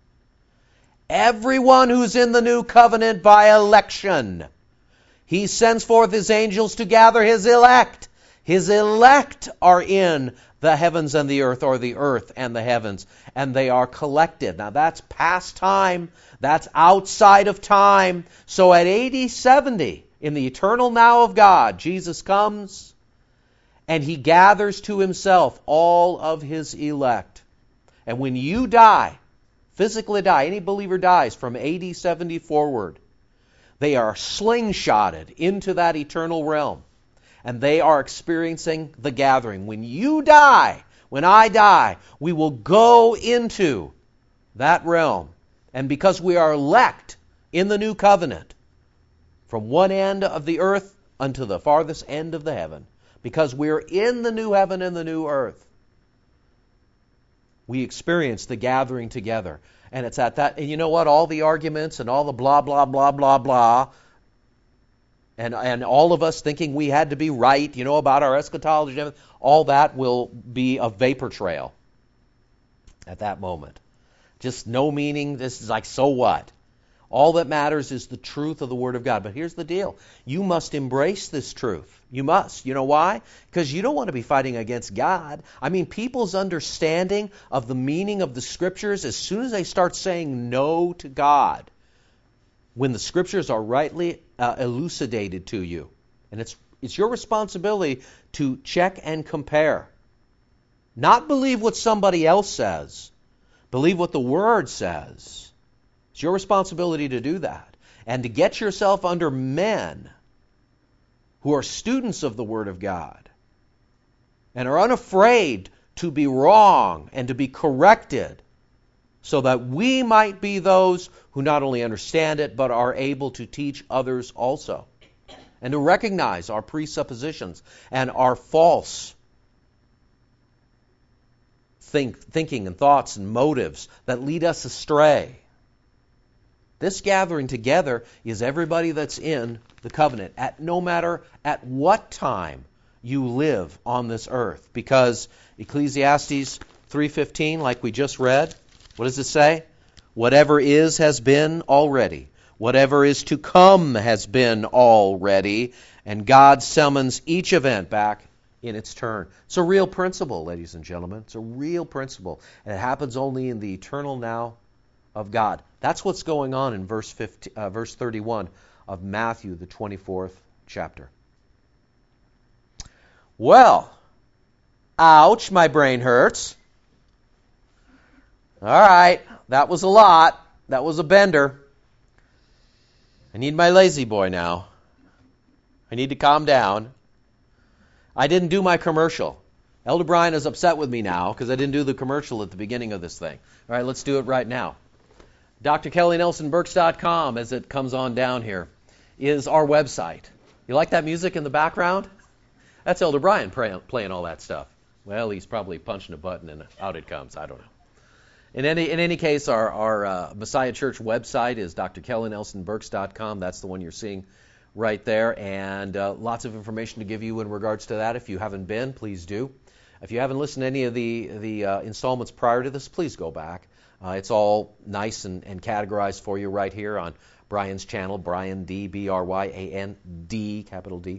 Everyone who's in the new covenant by election. He sends forth his angels to gather his elect. His elect are in the heavens and the earth, or the earth and the heavens, and they are collected. Now that's past time. That's outside of time. So at A D seventy, in the eternal now of God, Jesus comes and he gathers to himself all of his elect. And when you die, physically die, any believer dies from A D seventy forward, they are slingshotted into that eternal realm. And they are experiencing the gathering. When you die, when I die, we will go into that realm. And because we are elect in the new covenant, from one end of the earth unto the farthest end of the heaven, because we're in the new heaven and the new earth, we experience the gathering together. And it's at that, and you know what, all the arguments and all the blah, blah, blah, blah, blah, and and all of us thinking we had to be right, you know, about our eschatology, all that will be a vapor trail at that moment. Just no meaning. This is like, so what? All that matters is the truth of the Word of God. But here's the deal. You must embrace this truth. You must. You know why? Because you don't want to be fighting against God. I mean, people's understanding of the meaning of the Scriptures, as soon as they start saying no to God, when the Scriptures are rightly uh, elucidated to you, and it's it's your responsibility to check and compare. Not believe what somebody else says. Believe what the Word says. It's your responsibility to do that. And to get yourself under men who are students of the Word of God and are unafraid to be wrong and to be corrected, so that we might be those who not only understand it, but are able to teach others also. And to recognize our presuppositions and our false think, thinking and thoughts and motives that lead us astray. This gathering together is everybody that's in the covenant, at no matter at what time you live on this earth. Because Ecclesiastes three fifteen, like we just read, what does it say? Whatever is has been already. Whatever is to come has been already. And God summons each event back in its turn. It's a real principle, ladies and gentlemen. It's a real principle. And it happens only in the eternal now of God. That's what's going on in verse fifty, uh, verse thirty-one of Matthew, the twenty-fourth chapter. Well, ouch, my brain hurts. All right, that was a lot. That was a bender. I need my lazy boy now. I need to calm down. I didn't do my commercial. Elder Brian is upset with me now because I didn't do the commercial at the beginning of this thing. All right, let's do it right now. D R Kelly Nelson Burks dot com, as it comes on down here, is our website. You like that music in the background? That's Elder Brian pray, playing all that stuff. Well, he's probably punching a button and out it comes. I don't know. In any in any case, our, our uh, Messiah Church website is D R Kelly Nelson Burks dot com. That's the one you're seeing right there. And uh, lots of information to give you in regards to that. If you haven't been, please do. If you haven't listened to any of the, the uh, installments prior to this, please go back. Uh, it's all nice and, and categorized for you right here on Brian's channel, Brian D, B R Y A N D, capital D.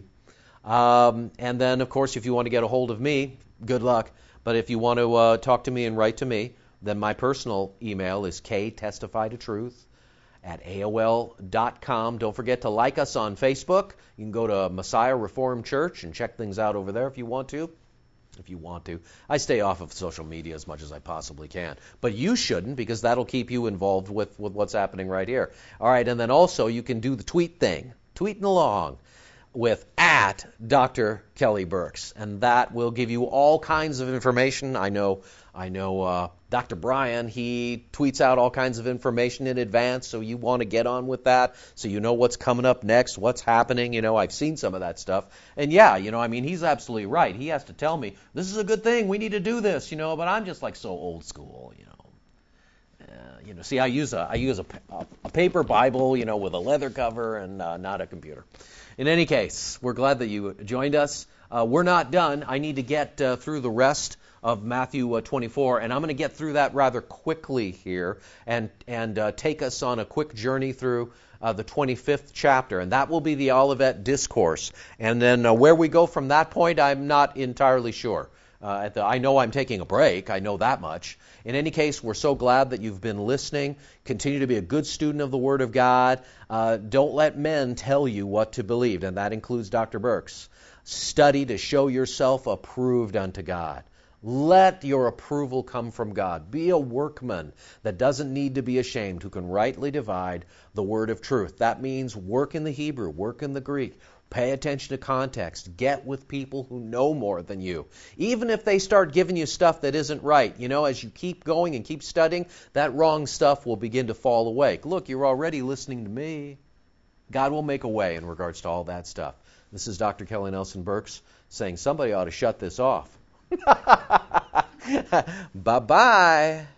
Um, and then, of course, if you want to get a hold of me, good luck. But if you want to uh, talk to me and write to me, then my personal email is ktestifytotruth at A O L dot com. Don't forget to like us on Facebook. You can go to Messiah Reformed Church and check things out over there if you want to. If you want to. I stay off of social media as much as I possibly can. But you shouldn't, because that'll keep you involved with, with what's happening right here. All right, and then also you can do the tweet thing. Tweeting along with at Doctor Kelly Burks. And that will give you all kinds of information. I know I know uh, Doctor Brian, he tweets out all kinds of information in advance, so you want to get on with that, so you know what's coming up next, what's happening. You know, I've seen some of that stuff. And yeah, you know, I mean, he's absolutely right. He has to tell me, this is a good thing, we need to do this, you know, but I'm just like so old school, you know. Uh, you know, see, I use a I use a, a paper Bible, you know, with a leather cover and uh, not a computer. In any case, we're glad that you joined us. Uh, we're not done. I need to get uh, through the rest of Matthew uh, twenty-four, and I'm going to get through that rather quickly here and and uh, take us on a quick journey through uh, the twenty-fifth chapter, and that will be the Olivet Discourse. And then uh, where we go from that point, I'm not entirely sure. Uh, at the, I know I'm taking a break. I know that much. In any case, we're so glad that you've been listening. Continue to be a good student of the Word of God. Uh, don't let men tell you what to believe, and that includes Doctor Burks. Study to show yourself approved unto God. Let your approval come from God. Be a workman that doesn't need to be ashamed, who can rightly divide the word of truth. That means work in the Hebrew, work in the Greek. Pay attention to context. Get with people who know more than you. Even if they start giving you stuff that isn't right, you know, as you keep going and keep studying, that wrong stuff will begin to fall away. Look, you're already listening to me. God will make a way in regards to all that stuff. This is Doctor Kelly Nelson Burks saying somebody ought to shut this off. Bye-bye.